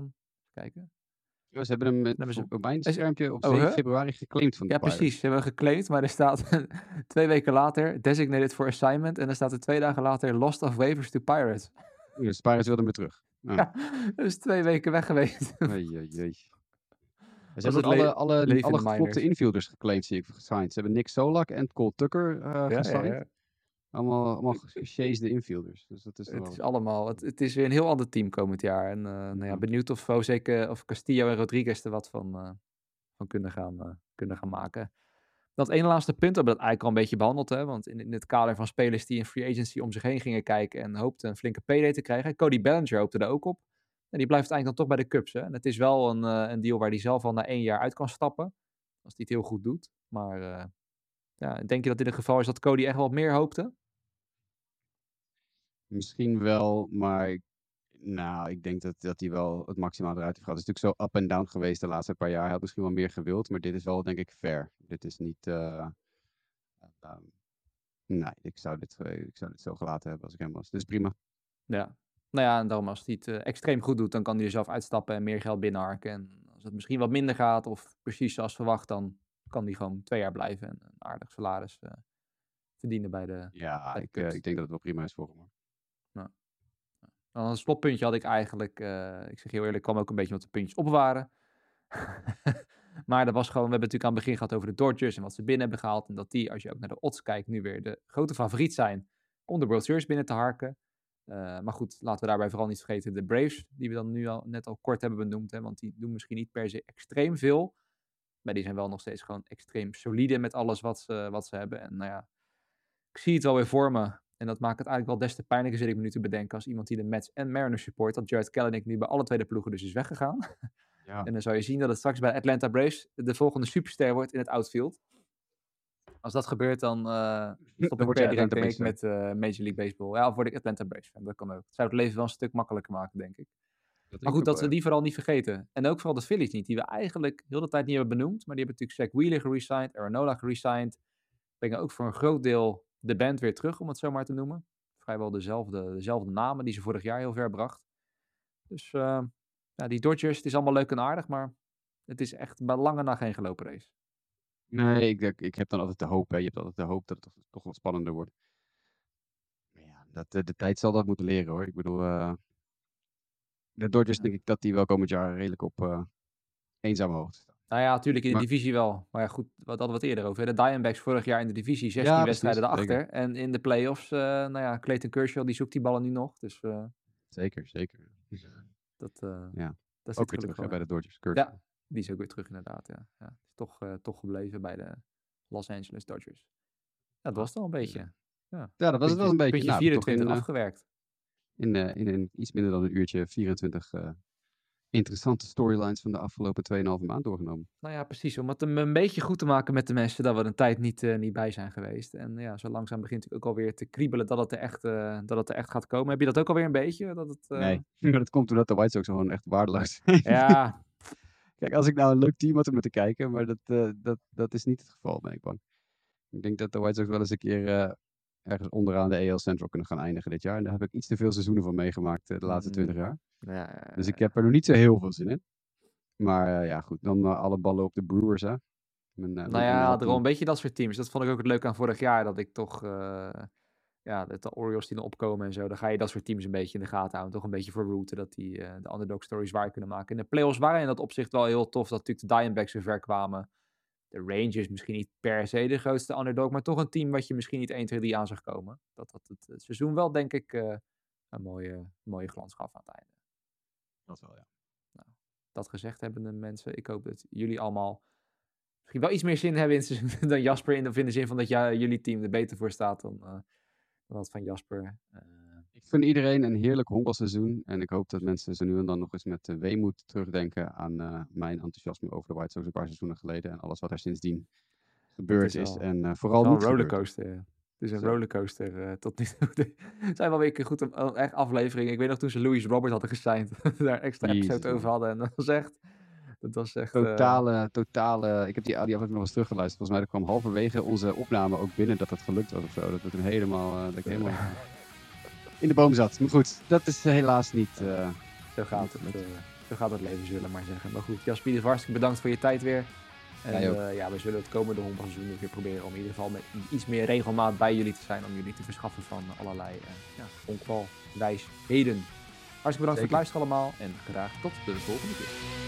kijken. Ja, ze hebben hem met, hebben ze... op mijn Is... schermpje op oh, zeven huh? februari geclaimd van de Ja, Pirates. precies. Ze hebben geclaimd, maar er staat twee weken later designated for assignment. En er staat er twee dagen later lost of waivers to Pirates. Dus de Pirates wilden hem weer terug. Ah. Ja, dus twee weken weg geweest. Oei, oei, oei. Ze Was hebben het alle, le- alle, leven in alle de geflopte minors. infielders geclaimd, zie ik, gesigned. Ze hebben Nick Solak en Cole Tucker uh, Ja, ja, gesigned. ja. Allemaal, allemaal gesjeesde infielders. Dus dat is Het wel... is allemaal, het, het is weer een heel ander team komend jaar. En uh, nou ja, benieuwd of Fozeke, of Castillo en Rodriguez er wat van, uh, van kunnen, gaan, uh, kunnen gaan maken. Dat ene laatste punt hebben we dat eigenlijk al een beetje behandeld. Hè? Want in, in het kader van spelers die in free agency om zich heen gingen kijken en hoopten een flinke payday te krijgen. Cody Bellinger hoopte er ook op. En die blijft eigenlijk dan toch bij de Cubs. Hè? En het is wel een, uh, een deal waar hij zelf al na één jaar uit kan stappen. Als hij het heel goed doet. Maar uh, ja, denk je dat dit het geval is dat Cody echt wat meer hoopte? Misschien wel, maar ik, nou, ik denk dat, dat hij wel het maximaal eruit heeft gehad. Het is natuurlijk zo up en down geweest de laatste paar jaar. Hij had misschien wel meer gewild, maar dit is wel, denk ik, fair. Dit is niet... Uh, uh, nee, ik zou, dit, ik zou dit zo gelaten hebben als ik hem was. Dus prima. Ja, nou ja, en daarom als hij het uh, extreem goed doet, dan kan hij er zelf uitstappen en meer geld binnenharken. En als het misschien wat minder gaat, of precies zoals verwacht, dan kan hij gewoon twee jaar blijven en een aardig salaris uh, verdienen bij de Ja, bij de ik, uh, ik denk dat het wel prima is voor hem. Nou, nou, een slotpuntje had ik eigenlijk, uh, ik zeg heel eerlijk, ik kwam ook een beetje met de puntjes opbewaren. Maar dat was gewoon, we hebben natuurlijk aan het begin gehad over de Dodgers en wat ze binnen hebben gehaald. En dat die, als je ook naar de odds kijkt, nu weer de grote favoriet zijn om de World Series binnen te harken. Uh, maar goed, laten we daarbij vooral niet vergeten de Braves, die we dan nu al net al kort hebben benoemd. Hè, want die doen misschien niet per se extreem veel. Maar die zijn wel nog steeds gewoon extreem solide met alles wat ze, wat ze hebben. En nou ja, ik zie het wel weer voor me. En dat maakt het eigenlijk wel des te pijnlijker, zit ik me nu te bedenken, als iemand die de Mets en Mariners support, dat Jared Kelenic nu bij alle twee de ploegen dus is weggegaan. Ja. En dan zou je zien dat het straks bij Atlanta Braves de volgende superster wordt in het outfield. Als dat gebeurt, dan uh, stop ik per direct denk ik met uh, Major League Baseball. Ja, of word ik Atlanta Braves fan, dat kan ook. Dat zou het leven wel een stuk makkelijker maken, denk ik. Dat maar goed, dat we die vooral niet vergeten. En ook vooral de Phillies niet, die we eigenlijk heel de tijd niet hebben benoemd. Maar die hebben natuurlijk Zach Wheeler geresigned, Aaron Nola geresigned. Brengen ook voor een groot deel de band weer terug, om het zo maar te noemen. Vrijwel dezelfde, dezelfde namen die ze vorig jaar heel ver bracht. Dus uh, ja, die Dodgers, het is allemaal leuk en aardig, maar het is echt bij lange na geen gelopen race. Nee, ik, ik heb dan altijd de hoop. Hè. Je hebt altijd de hoop dat het toch, toch wat spannender wordt. Maar ja, dat, de, de tijd zal dat moeten leren hoor. Ik bedoel, uh, de Dodgers ja. denk ik dat die wel komend jaar redelijk op uh, eenzame hoogte staan. Nou ja, natuurlijk in de maar, divisie wel. Maar ja, goed, wat hadden we het eerder over. De Diamondbacks vorig jaar in de divisie, zestien ja, wedstrijden precies, erachter. Zeker. En in de playoffs, uh, nou ja, Clayton Kershaw, die zoekt die ballen nu nog. Dus, uh, zeker, zeker. Dat, uh, ja. dat ook weer terug hè, bij de Dodgers. Kershaw. Ja, die is ook weer terug inderdaad. Ja. Ja, is toch, uh, toch gebleven bij de Los Angeles Dodgers. Ja, dat was het al een beetje. Ja, ja dat was het wel een beetje. Puntje nou, vierentwintig in, afgewerkt. In, uh, in een iets minder dan een uurtje vierentwintig uh, interessante storylines van de afgelopen twee komma vijf maand doorgenomen. Nou ja, precies. Om het een beetje goed te maken met de mensen dat we een tijd niet, uh, niet bij zijn geweest. En ja, zo langzaam begint het ook alweer te kriebelen dat het er echt, uh, dat het er echt gaat komen. Heb je dat ook alweer een beetje? Dat het, uh... Nee, maar dat komt doordat de White Sox gewoon echt waardeloos zijn. Ja. Kijk, als ik nou een leuk team had om te kijken, maar dat, uh, dat, dat is niet het geval, ben ik bang. Ik denk dat de White Sox wel eens een keer uh, ergens onderaan de A L Central kunnen gaan eindigen dit jaar. En daar heb ik iets te veel seizoenen van meegemaakt uh, de laatste twintig jaar. Ja, ja, ja, dus ik heb er nog niet zo heel veel zin in. Maar uh, ja, goed. Dan uh, alle ballen op de Brewers, hè. Mijn, uh, nou ja, er wel een beetje dat soort teams. Dat vond ik ook het leuke aan vorig jaar. Dat ik toch... Uh, ja, de Orioles die dan opkomen en zo. Dan ga je dat soort teams een beetje in de gaten houden. Toch een beetje voor routen. Dat die uh, de underdog stories waar kunnen maken. In de playoffs waren in dat opzicht wel heel tof. Dat natuurlijk de Diamondbacks weer ver kwamen. De Rangers misschien niet per se de grootste underdog. Maar toch een team wat je misschien niet één, twee, drie aan zag komen. Dat had het, het seizoen wel, denk ik, uh, een mooie, mooie glans gaf aan het einde. Dat wel, ja. Nou, dat gezegd hebben de mensen. Ik hoop dat jullie allemaal misschien wel iets meer zin hebben in het seizoen dan Jasper. In de, in de zin van dat ja, jullie team er beter voor staat dan, uh, dan dat van Jasper. Uh, ik vind iedereen een heerlijk honkbalseizoen. En ik hoop dat mensen zo nu en dan nog eens met uh, weemoed terugdenken aan uh, mijn enthousiasme over de White Sox een paar seizoenen geleden. En alles wat er sindsdien gebeurd is. is. En uh, vooral een rollercoaster. Ja. Het is een Zo. rollercoaster uh, tot nu toe. Het zijn wel weer een goed een echt aflevering. Ik weet nog toen ze Louis Robert hadden gesigned. daar een extra Jezus, episode over hadden. En dat was echt... Dat was echt... Totale, uh... totale... Ik heb die audio nog eens teruggeluisterd. Volgens mij dat kwam halverwege onze opname ook binnen dat het gelukt was of zo. Dat het hem helemaal... Uh, dat ik helemaal in de boom zat. Maar goed, dat is uh, helaas niet... Uh, zo gaat het. Uh, zo gaat het leven, zullen we maar zeggen. Maar goed, Jaspie, hartstikke bedankt voor je tijd weer. En uh, ja, we zullen het komende honkbalseizoen weer proberen om in ieder geval met iets meer regelmaat bij jullie te zijn. Om jullie te verschaffen van allerlei uh, ja, honkbalwijsheden. Hartstikke bedankt Zeker. voor het luisteren allemaal. En graag tot de volgende keer.